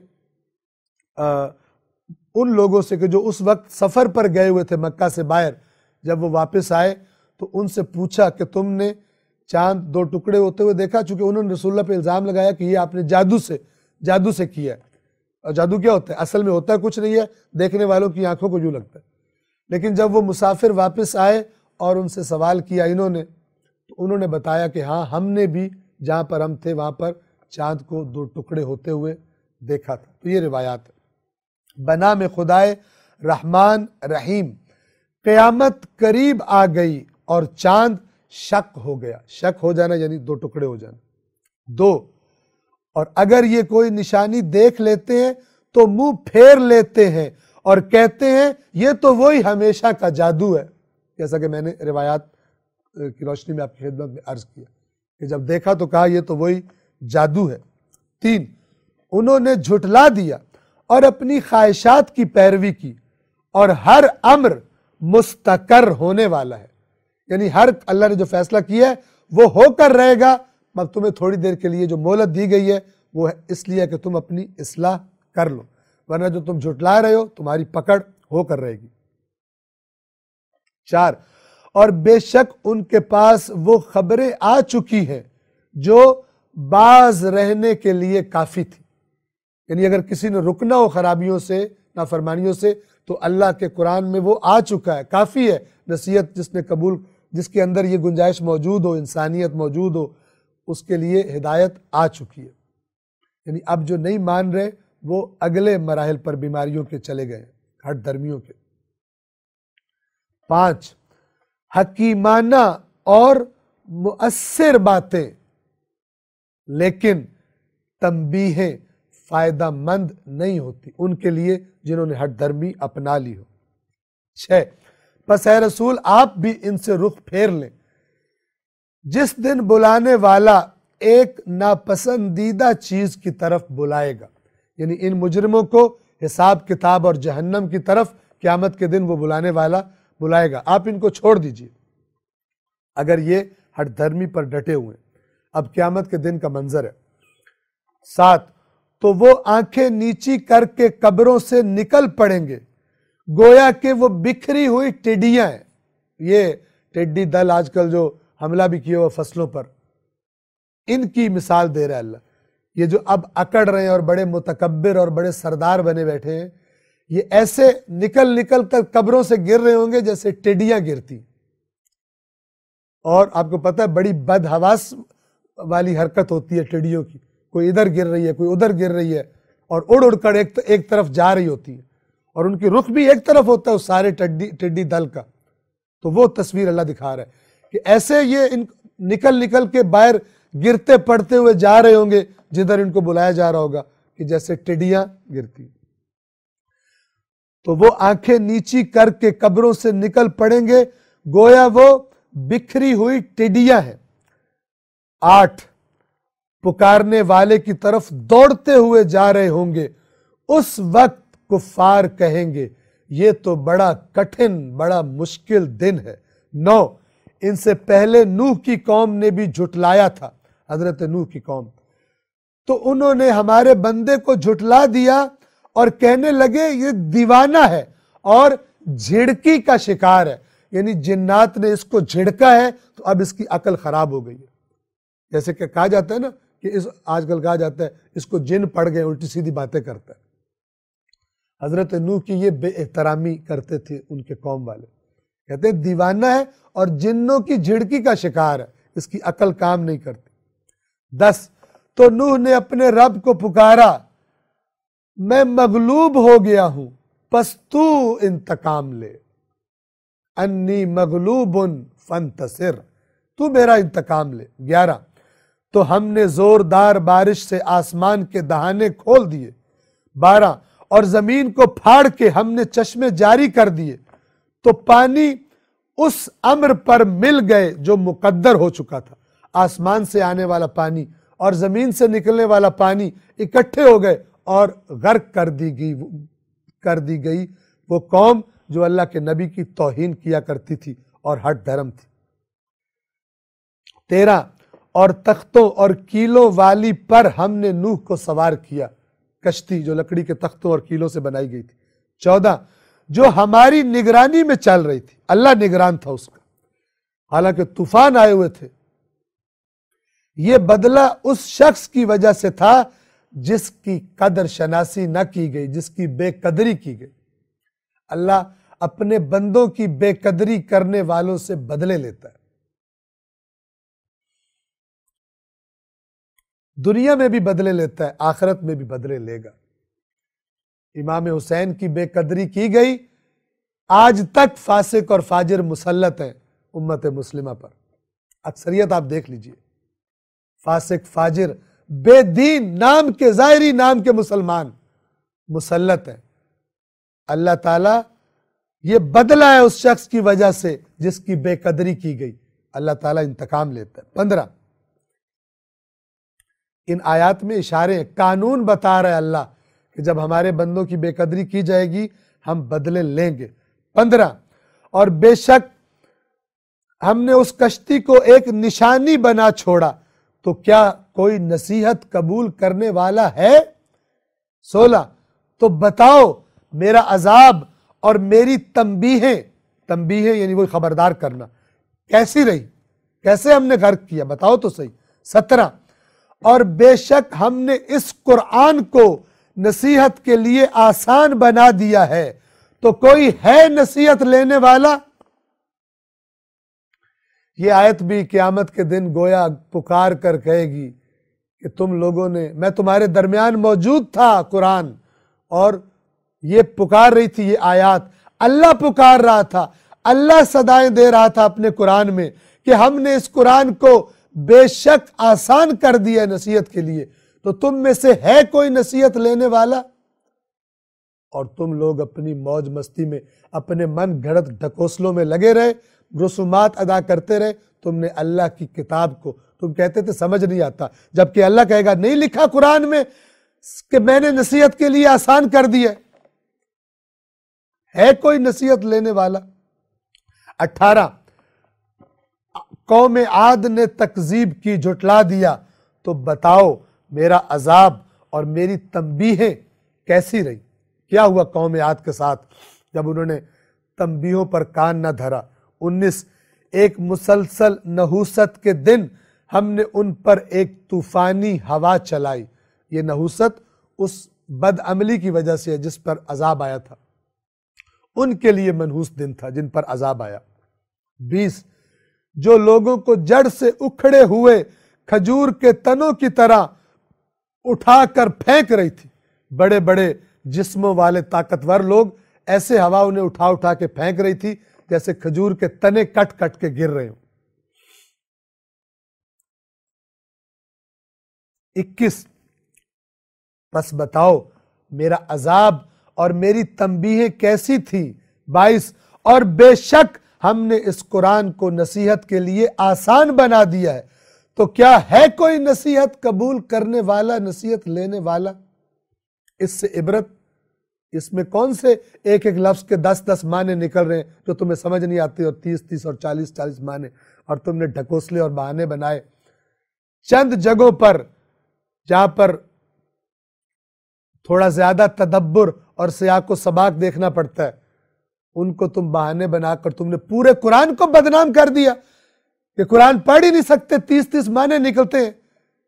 ان لوگوں سے کہ جو اس وقت سفر پر گئے ہوئے تھے مکہ سے باہر، جب وہ واپس آئے تو ان سے پوچھا کہ تم نے چاند 2 ٹکڑے ہوتے ہوئے دیکھا، چونکہ انہوں نے رسول اللہ پہ الزام لگایا کہ یہ آپ نے جادو سے کیا ہے، اور جادو کیا ہوتا ہے؟ اصل میں ہوتا ہے کچھ نہیں ہے، دیکھنے والوں کی آنکھوں کو یوں لگتا ہے۔ لیکن جب وہ مسافر واپس آئے اور ان سے سوال کیا تو انہوں نے بتایا کہ ہاں ہم نے بھی جہاں پر ہم تھے وہاں پر چاند کو 2 ٹکڑے ہوتے ہوئے دیکھا تھا۔ تو یہ روایات ہے۔ بنام خدائے رحمان رحیم، قیامت قریب آ گئی اور چاند شق ہو گیا، شق ہو جانا یعنی 2 ٹکڑے ہو جانا۔ 2، اور اگر یہ کوئی نشانی دیکھ لیتے ہیں تو منہ پھیر لیتے ہیں اور کہتے ہیں یہ تو وہی ہمیشہ کا جادو ہے، جیسا کہ میں نے روایات کی روشنی میں آپ کی خدمت میں عرض کیا کہ جب دیکھا تو کہا یہ تو وہی جادو ہے۔ 3، انہوں نے جھٹلا دیا اور اپنی خواہشات کی پیروی کی، اور ہر امر مستقر ہونے والا ہے، یعنی ہر اللہ نے جو فیصلہ کیا ہے وہ ہو کر رہے گا، مگر تمہیں تھوڑی دیر کے لیے جو مہلت دی گئی ہے وہ اس لیے کہ تم اپنی اصلاح کر لو، ورنہ جو تم جھٹلا رہے ہو تمہاری پکڑ ہو کر رہے گی۔ 4، اور بے شک ان کے پاس وہ خبریں آ چکی ہیں جو باز رہنے کے لیے کافی تھی، یعنی اگر کسی نے رکنا ہو خرابیوں سے، نافرمانیوں سے، تو اللہ کے قرآن میں وہ آ چکا ہے، کافی ہے۔ نصیحت جس نے قبول، جس کے اندر یہ گنجائش موجود ہو، انسانیت موجود ہو، اس کے لیے ہدایت آ چکی ہے۔ یعنی اب جو نہیں مان رہے وہ اگلے مراحل پر بیماریوں کے چلے گئے، ہٹ درمیوں کے۔ 5، حکیمانہ اور مؤثر باتیں لیکن تنبیہیں فائدہ مند نہیں ہوتی ان کے لیے جنہوں نے ہٹ درمی اپنا لی ہو۔ 6، پس اے رسول آپ بھی ان سے رخ پھیر لیں، جس دن بلانے والا ایک ناپسندیدہ چیز کی طرف بلائے گا، یعنی ان مجرموں کو حساب کتاب اور جہنم کی طرف قیامت کے دن وہ بلانے والا بلائے گا، آپ ان کو چھوڑ دیجئے اگر یہ ہٹ دھرمی پر ڈٹے ہوئے۔ اب قیامت کے دن کا منظر ہے۔ 7، تو وہ آنکھیں نیچی کر کے قبروں سے نکل پڑیں گے گویا کہ وہ بکھری ہوئی ٹڈیاں ہیں۔ یہ ٹڈی دل آج کل جو حملہ بھی کیے ہوئے فصلوں پر، ان کی مثال دے رہا ہے اللہ۔ یہ جو اب اکڑ رہے ہیں اور بڑے متکبر اور بڑے سردار بنے بیٹھے ہیں، یہ ایسے نکل نکل کر قبروں سے گر رہے ہوں گے جیسے ٹڈیاں گرتی۔ اور آپ کو پتہ ہے بڑی بدحواس والی حرکت ہوتی ہے ٹڈیوں کی، کوئی ادھر گر رہی ہے، کوئی ادھر گر رہی ہے، اور اڑ اڑ کر ایک طرف جا رہی ہوتی ہے، اور ان کی رخ بھی ایک طرف ہوتا ہے اس سارے ٹڈی دل کا۔ تو وہ تصویر اللہ دکھا رہا ہے کہ ایسے یہ نکل نکل کے باہر گرتے پڑتے ہوئے جا رہے ہوں گے جدھر ان کو بلایا جا رہا ہوگا، کہ جیسے ٹڈیاں گرتی۔ تو وہ آنکھیں نیچی کر کے قبروں سے نکل پڑیں گے گویا وہ بکھری ہوئی ٹڈیاں ہیں۔ 8، پکارنے والے کی طرف دوڑتے ہوئے جا رہے ہوں گے، اس وقت کفار کہیں گے یہ تو بڑا کٹھن، بڑا مشکل دن ہے۔ 9، ان سے پہلے نوح کی قوم نے بھی جھٹلایا تھا، حضرت نوح کی قوم، تو انہوں نے ہمارے بندے کو جھٹلا دیا اور کہنے لگے یہ دیوانہ ہے اور جھڑکی کا شکار ہے، یعنی جنات نے اس کو جھڑکا ہے تو اب اس کی عقل خراب ہو گئی ہے۔ جیسے کہ کہا جاتا ہے نا کہ آج کل کہا جاتا ہے اس کو جن پڑ گئے، الٹی سیدھی باتیں کرتا ہے۔ حضرت نوح کی یہ بے احترامی کرتے تھے ان کے قوم والے، کہتے ہیں دیوانہ ہے اور جنوں کی جھڑکی کا شکار ہے، اس کی عقل کام نہیں کرتی۔ 10، تو نوح نے اپنے رب کو پکارا، میں مغلوب ہو گیا ہوں پس تو انتقام لے، انی مغلوب فانتصر، تو میرا انتقام لے۔ 11، تو ہم نے زوردار بارش سے آسمان کے دہانے کھول دیے۔ 12، اور زمین کو پھاڑ کے ہم نے چشمے جاری کر دیے تو پانی اس امر پر مل گئے جو مقدر ہو چکا تھا۔ آسمان سے آنے والا پانی اور زمین سے نکلنے والا پانی اکٹھے ہو گئے اور غرق کر دی گئی وہ قوم جو اللہ کے نبی کی توہین کیا کرتی تھی اور ہٹ دھرم تھی۔ 13، اور تختوں اور کیلوں والی پر ہم نے نوح کو سوار کیا، کشتی جو لکڑی کے تختوں اور کیلوں سے بنائی گئی تھی۔ 14، جو ہماری نگرانی میں چل رہی تھی، اللہ نگران تھا اس کا، حالانکہ طوفان آئے ہوئے تھے۔ یہ بدلہ اس شخص کی وجہ سے تھا جس کی قدر شناسی نہ کی گئی، جس کی بے قدری کی گئی۔ اللہ اپنے بندوں کی بے قدری کرنے والوں سے بدلے لیتا ہے، دنیا میں بھی بدلے لیتا ہے، آخرت میں بھی بدلے لے گا۔ امام حسین کی بے قدری کی گئی، آج تک فاسق اور فاجر مسلط ہیں امت مسلمہ پر، اکثریت آپ دیکھ لیجئے، فاسق فاجر بے دین نام کے، ظاہری نام کے مسلمان مسلط ہیں۔ اللہ تعالیٰ یہ بدلہ ہے اس شخص کی وجہ سے جس کی بے قدری کی گئی، اللہ تعالیٰ انتقام لیتا ہے۔ 15، ان آیات میں اشارے، قانون بتا رہا ہے اللہ کہ جب ہمارے بندوں کی بے قدری کی جائے گی ہم بدلے لیں گے۔ 15، اور بے شک ہم نے اس کشتی کو ایک نشانی بنا چھوڑا، تو کیا کوئی نصیحت قبول کرنے والا ہے؟ 16 تو بتاؤ میرا عذاب اور میری تنبیہیں یعنی وہ خبردار کرنا کیسی رہی، کیسے ہم نے غرق کیا، بتاؤ تو صحیح۔ 17 اور بے شک ہم نے اس قرآن کو نصیحت کے لیے آسان بنا دیا ہے، تو کوئی ہے نصیحت لینے والا؟ یہ آیت بھی قیامت کے دن گویا پکار کر کہے گی کہ تم لوگوں نے، میں تمہارے درمیان موجود تھا قرآن، اور یہ پکار رہی تھی یہ آیات، اللہ پکار رہا تھا، اللہ صدائیں دے رہا تھا اپنے قرآن میں کہ ہم نے اس قرآن کو بے شک آسان کر دیا نصیحت کے لیے، تو تم میں سے ہے کوئی نصیحت لینے والا؟ اور تم لوگ اپنی موج مستی میں اپنے من گھڑت ڈھکوسلوں میں لگے رہے، رسومات ادا کرتے رہے، تم نے اللہ کی کتاب کو، تم کہتے تھے سمجھ نہیں آتا، جبکہ اللہ کہے گا نہیں لکھا قرآن میں کہ میں نے نصیحت کے لیے آسان کر دیا ہے کوئی نصیحت لینے والا؟ 18 قوم عاد نے تکذیب کی، جھٹلا دیا، تو بتاؤ میرا عذاب اور میری تنبیہیں کیسی رہی؟ کیا ہوا قوم عاد کے ساتھ جب انہوں نے تنبیہوں پر کان نہ دھرا؟ 19 ایک مسلسل نحوست کے دن ہم نے ان پر ایک طوفانی ہوا چلائی، یہ نحوست اس بد عملی کی وجہ سے جس پر عذاب آیا تھا، ان کے لیے منحوس دن تھا جن پر عذاب آیا۔ 20 جو لوگوں کو جڑ سے اکھڑے ہوئے کھجور کے تنوں کی طرح اٹھا کر پھینک رہی تھی، بڑے بڑے جسموں والے طاقتور لوگ، ایسے ہوا انہیں اٹھا اٹھا کے پھینک رہی تھی جیسے کھجور کے تنے کٹ کٹ کے گر رہے ہوں۔ 21 بس بتاؤ میرا عذاب اور میری تنبیہیں کیسی تھی؟ 22 اور بے شک ہم نے اس قرآن کو نصیحت کے لیے آسان بنا دیا ہے، تو کیا ہے کوئی نصیحت قبول کرنے والا، نصیحت لینے والا؟ اس سے عبرت، اس میں کون سے ایک ایک لفظ کے 10 معنی نکل رہے ہیں جو تمہیں سمجھ نہیں آتے، اور 30 اور 40 معنی، اور تم نے ڈھکوسلے اور بہانے بنائے۔ چند جگہوں پر جہاں پر تھوڑا زیادہ تدبر اور سیاق و سباق دیکھنا پڑتا ہے، ان کو تم بہانے بنا کر تم نے پورے قرآن کو بدنام کر دیا کہ قرآن پڑھ ہی نہیں سکتے، 30 معنی نکلتے ہیں۔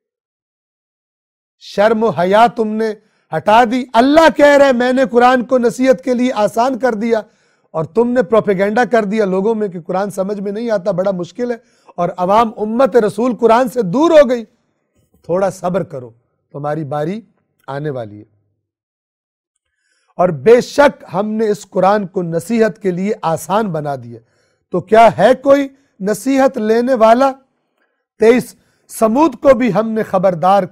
شرم و حیا تم نے ہٹا دی، اللہ کہہ رہے میں نے قرآن کو نصیحت کے لیے آسان کر دیا، اور تم نے پروپیگنڈا کر دیا لوگوں میں کہ قرآن سمجھ میں نہیں آتا، بڑا مشکل ہے، اور عوام امت رسول قرآن سے دور ہو گئی۔ تھوڑا صبر کرو، تمہاری باری آنے والی ہے۔ اور بے شک ہم نے اس قرآن کو نصیحت کے لیے آسان بنا دیا، تو کیا ہے کوئی نصیحت لینے والا؟ 23 سمود کو بھی ہم نے خبردار،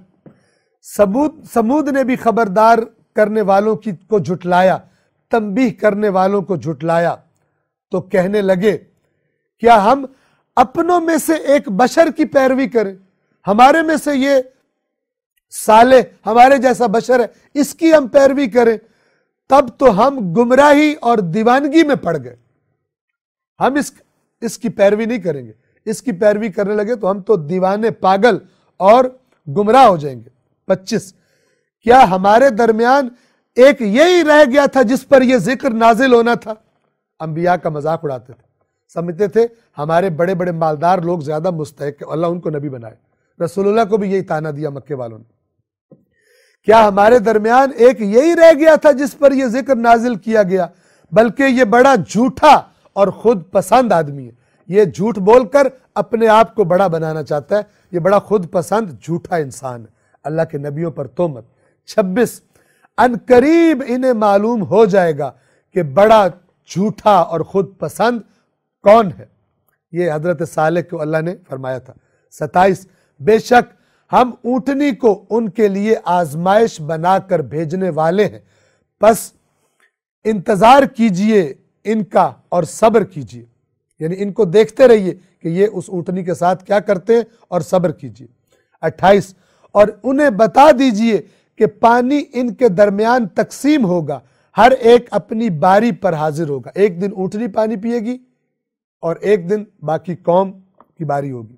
سمود نے بھی خبردار کرنے والوں کو جھٹلایا، تنبیہ کرنے والوں کو جھٹلایا، تو کہنے لگے کیا ہم اپنوں میں سے ایک بشر کی پیروی کریں، ہمارے میں سے یہ صالح ہمارے جیسا بشر ہے اس کی ہم پیروی کریں؟ تب تو ہم گمراہی اور دیوانگی میں پڑ گئے، ہم اس کی پیروی نہیں کریں گے، اس کی پیروی کرنے لگے تو ہم تو دیوانے، پاگل اور گمراہ ہو جائیں گے۔ 25 کیا ہمارے درمیان ایک یہی رہ گیا تھا جس پر یہ ذکر نازل ہونا تھا؟ انبیاء کا مذاق اڑاتے تھے، سمجھتے تھے ہمارے بڑے بڑے مالدار لوگ زیادہ مستحق، اللہ ان کو نبی بنائے، رسول اللہ کو بھی یہی تانا دیا مکے والوں نے۔ کیا ہمارے درمیان ایک یہی رہ گیا تھا جس پر یہ ذکر نازل کیا گیا؟ بلکہ یہ بڑا جھوٹا اور خود پسند آدمی ہے، یہ جھوٹ بول کر اپنے آپ کو بڑا بنانا چاہتا ہے، یہ بڑا خود پسند جھوٹا انسان ہے، اللہ کے نبیوں پر تہمت۔ 26 ان قریب انہیں معلوم ہو جائے گا کہ بڑا جھوٹا اور خود پسند کون ہے، یہ حضرت صالح کو اللہ نے فرمایا تھا۔ 27 بے شک ہم اونٹنی کو ان کے لیے آزمائش بنا کر بھیجنے والے ہیں، پس انتظار کیجئے ان کا اور صبر کیجئے، یعنی ان کو دیکھتے رہیے کہ یہ اس اونٹنی کے ساتھ کیا کرتے ہیں اور صبر کیجئے۔ 28 اور انہیں بتا دیجئے کہ پانی ان کے درمیان تقسیم ہوگا، ہر ایک اپنی باری پر حاضر ہوگا، ایک دن اونٹنی پانی پیے گی، اور ایک دن باقی قوم کی باری ہوگی۔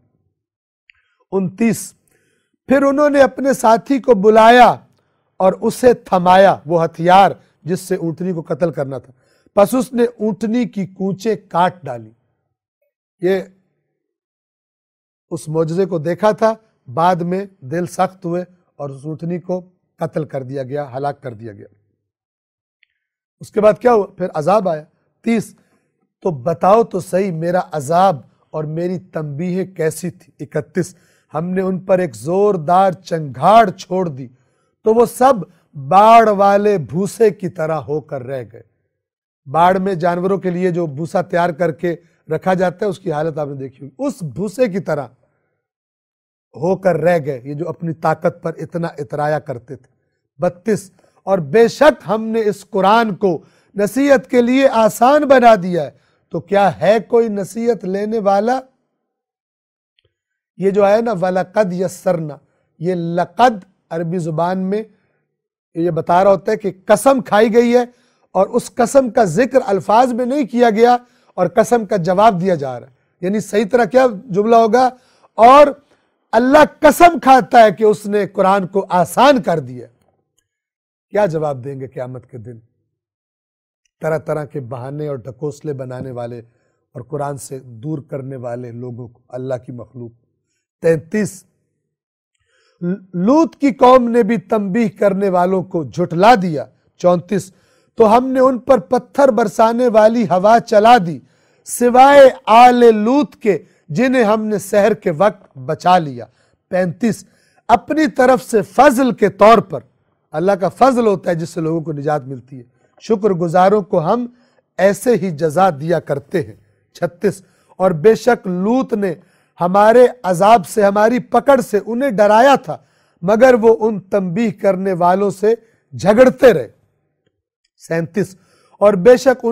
29 پھر انہوں نے اپنے ساتھی کو بلایا اور اسے تھمایا، وہ ہتھیار جس سے اونٹنی کو قتل کرنا تھا، پس اس نے اونٹنی کی کونچیں کاٹ ڈالی۔ یہ اس معجزے کو دیکھا تھا، بعد میں دل سخت ہوئے اور اس اونٹنی کو قتل کر دیا گیا، ہلاک کر دیا گیا۔ اس کے بعد کیا ہوا؟ پھر عذاب آیا۔ 30 تو بتاؤ تو صحیح میرا عذاب اور میری تنبیہ کیسی تھی۔ 31 ہم نے ان پر ایک زوردار چنگھاڑ چھوڑ دی تو وہ سب باڑ والے بھوسے کی طرح ہو کر رہ گئے۔ باڑ میں جانوروں کے لیے جو بھوسا تیار کر کے رکھا جاتا ہے، اس کی حالت آپ نے دیکھی ہوگی، اس بھوسے کی طرح ہو کر رہ گئے، یہ جو اپنی طاقت پر اتنا اترایا کرتے تھے۔ 32 اور بے شک ہم نے اس قرآن کو نصیحت کے لیے آسان بنا دیا ہے، تو کیا ہے کوئی نصیحت لینے والا؟ یہ جو ہے نا وَلَقَدْ يَسَّرْنَا، یہ لقد عربی زبان میں یہ بتا رہا ہوتا ہے کہ قسم کھائی گئی ہے، اور اس قسم کا ذکر الفاظ میں نہیں کیا گیا اور قسم کا جواب دیا جا رہا ہے۔ یعنی صحیح طرح کیا جملہ ہوگا؟ اور اللہ قسم کھاتا ہے کہ اس نے قرآن کو آسان کر دیا۔ کیا جواب دیں گے قیامت کے دن؟ طرح طرح کے بہانے اور ڈھکوسلے بنانے والے اور قرآن سے دور کرنے والے لوگوں کو، اللہ کی مخلوق۔ 33 لوط کی قوم نے بھی تنبیہ کرنے والوں کو جھٹلا دیا۔ 34 تو ہم نے ان پر پتھر برسانے والی ہوا چلا دی، سوائے آل لوط کے جنہیں ہم نے سحر کے وقت بچا لیا۔ 35 اپنی طرف سے فضل کے طور پر، اللہ کا فضل ہوتا ہے جس سے لوگوں کو نجات ملتی ہے، شکر گزاروں کو ہم ایسے ہی جزا دیا کرتے ہیں۔ 36 اور بے شک لوط نے ہمارے عذاب سے، ہماری پکڑ سے انہیں ڈرایا تھا، مگر وہ ان تنبیہ کرنے والوں سے جھگڑتے رہے۔ 37 اور بے شک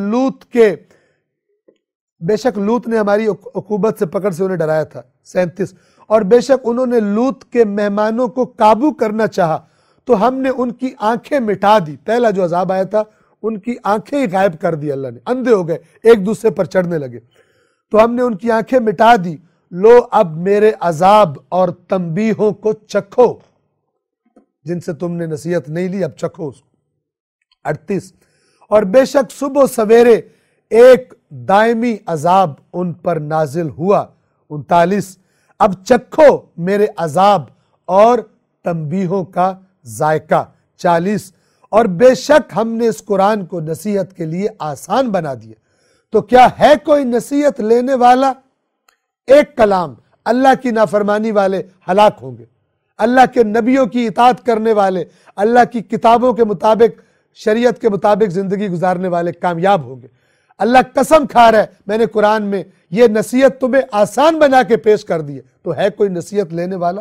لوط نے ہماری عقوبت سے پکڑ سے انہیں ڈرایا تھا۔ 37 اور بے شک انہوں نے لوط کے مہمانوں کو قابو کرنا چاہا تو ہم نے ان کی آنکھیں مٹا دی۔ پہلا جو عذاب آیا تھا ان کی آنکھیں ہی غائب کر دی، اللہ نے، اندھے ہو گئے، ایک دوسرے پر چڑھنے لگے، تو ہم نے ان کی آنکھیں مٹا دی۔ لو اب میرے عذاب اور تنبیہوں کو چکھو، جن سے تم نے نصیحت نہیں لی اب چکھو اس کو۔ 38 اور بے شک صبح سویرے ایک دائمی عذاب ان پر نازل ہوا۔ 39 اب چکھو میرے عذاب اور تنبیہوں کا ذائقہ۔ 40 اور بے شک ہم نے اس قرآن کو نصیحت کے لیے آسان بنا دیا، تو کیا ہے کوئی نصیحت لینے والا؟ ایک کلام، اللہ کی نافرمانی والے ہلاک ہوں گے، اللہ کے نبیوں کی اطاعت کرنے والے، اللہ کی کتابوں کے مطابق، شریعت کے مطابق زندگی گزارنے والے کامیاب ہوں گے۔ اللہ قسم کھا رہا ہے میں نے قرآن میں یہ نصیحت تمہیں آسان بنا کے پیش کر دی ہے، تو ہے کوئی نصیحت لینے والا؟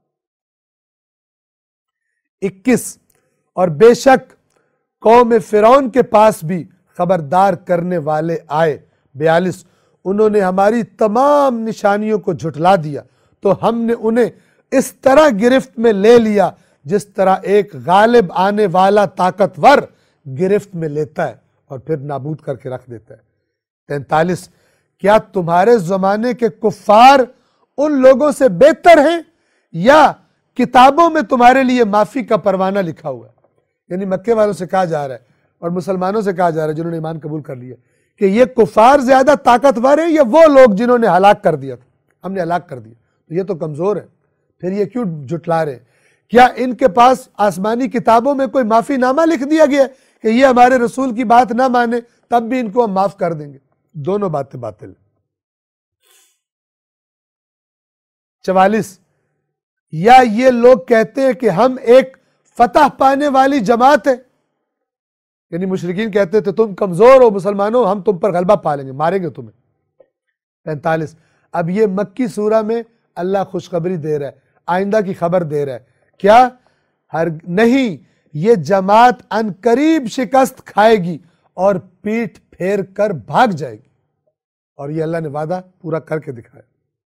21 اور بے شک قوم فرعون کے پاس بھی خبردار کرنے والے آئے۔ 42 انہوں نے ہماری تمام نشانیوں کو جھٹلا دیا، تو ہم نے انہیں اس طرح گرفت میں لے لیا جس طرح ایک غالب آنے والا طاقتور گرفت میں لیتا ہے اور پھر نابود کر کے رکھ دیتا ہے۔ 43 کیا تمہارے زمانے کے کفار ان لوگوں سے بہتر ہیں، یا کتابوں میں تمہارے لیے معافی کا پروانہ لکھا ہوا ہے؟ یعنی مکے والوں سے کہا جا رہا ہے اور مسلمانوں سے کہا جا رہا ہے جنہوں نے ایمان قبول کر لیا کہ یہ کفار زیادہ طاقتور ہیں یا وہ لوگ جنہوں نے ہلاک کر دیا تھا، ہم نے ہلاک کر دیا، تو یہ تو کمزور ہے، پھر یہ کیوں جھٹلا رہے ہیں؟ کیا ان کے پاس آسمانی کتابوں میں کوئی معافی نامہ لکھ دیا گیا کہ یہ ہمارے رسول کی بات نہ مانے تب بھی ان کو ہم معاف کر دیں گے؟ دونوں باتیں باطل ہیں۔ 44 یا یہ لوگ کہتے ہیں کہ ہم ایک فتح پانے والی جماعت ہے، یعنی مشرکین کہتے تھے تم کمزور ہو مسلمانوں، ہم تم پر غلبہ پا لیں گے، ماریں گے تمہیں۔ 45 اب یہ مکی سورہ میں اللہ خوشخبری دے رہا ہے، آئندہ کی خبر دے رہا ہے، کیا نہیں، یہ جماعت ان قریب شکست کھائے گی اور پیٹھ پھیر کر بھاگ جائے گی، اور یہ اللہ نے وعدہ پورا کر کے دکھایا۔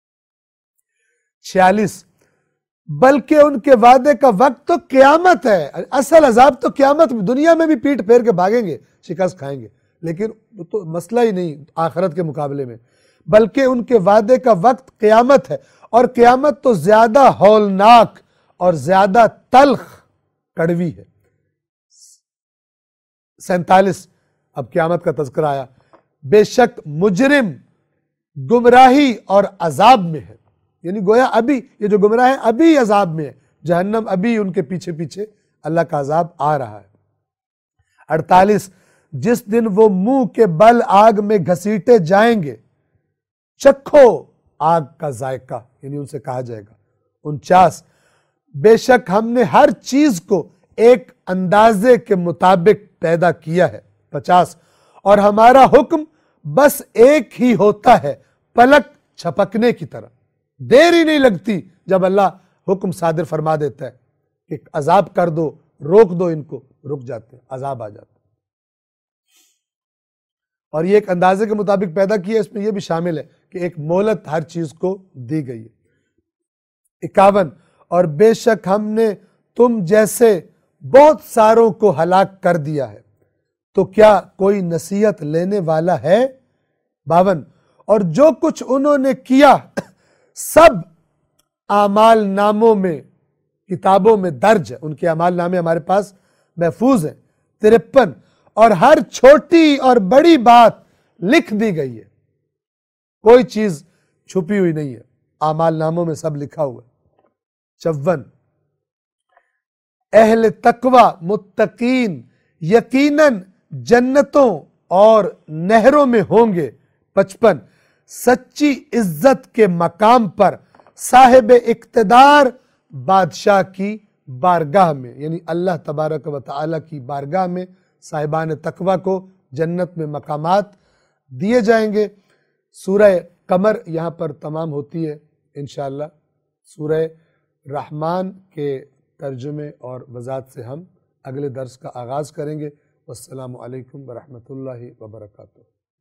46 بلکہ ان کے وعدے کا وقت تو قیامت ہے، اصل عذاب تو قیامت میں، دنیا میں بھی پیٹ پھیر کے بھاگیں گے، شکست کھائیں گے، لیکن تو مسئلہ ہی نہیں آخرت کے مقابلے میں۔ بلکہ ان کے وعدے کا وقت قیامت ہے، اور قیامت تو زیادہ ہولناک اور زیادہ تلخ کڑوی ہے۔ 47 اب قیامت کا تذکرہ آیا، بے شک مجرم گمراہی اور عذاب میں ہے، یعنی گویا ابھی یہ جو گمراہ ہیں ابھی عذاب میں ہے، جہنم ابھی ان کے پیچھے پیچھے اللہ کا عذاب آ رہا ہے۔ 48 جس دن وہ منہ کے بل آگ میں گھسیٹے جائیں گے، چکھو آگ کا ذائقہ، یعنی ان سے کہا جائے گا۔ 49 بے شک ہم نے ہر چیز کو ایک اندازے کے مطابق پیدا کیا ہے۔ 50 اور ہمارا حکم بس ایک ہی ہوتا ہے، پلک چھپکنے کی طرح، دیر ہی نہیں لگتی جب اللہ حکم صادر فرما دیتا ہے کہ عذاب کر دو، روک دو ان کو، رک جاتے ہیں، عذاب آ جاتا ہے۔ اور یہ ایک اندازے کے مطابق پیدا کیا، اس میں یہ بھی شامل ہے کہ ایک مہلت ہر چیز کو دی گئی ہے۔ 51 اور بے شک ہم نے تم جیسے بہت ساروں کو ہلاک کر دیا ہے، تو کیا کوئی نصیحت لینے والا ہے؟ 52 اور جو کچھ انہوں نے کیا سب اعمال ناموں میں، کتابوں میں درج ہے، ان کے اعمال نامے ہمارے پاس محفوظ ہیں۔ 53 اور ہر چھوٹی اور بڑی بات لکھ دی گئی ہے، کوئی چیز چھپی ہوئی نہیں ہے، اعمال ناموں میں سب لکھا ہوا ہے۔ 54 اہل تقوی متقین یقیناً جنتوں اور نہروں میں ہوں گے۔ 55 سچی عزت کے مقام پر صاحب اقتدار بادشاہ کی بارگاہ میں، یعنی اللہ تبارک و تعالی کی بارگاہ میں صاحبان تقوی کو جنت میں مقامات دیے جائیں گے۔ سورہ قمر یہاں پر تمام ہوتی ہے انشاءاللہ۔ سورہ رحمان کے ترجمے اور وضاحت سے ہم اگلے درس کا آغاز کریں گے۔ والسلام علیکم ورحمۃ اللہ وبرکاتہ۔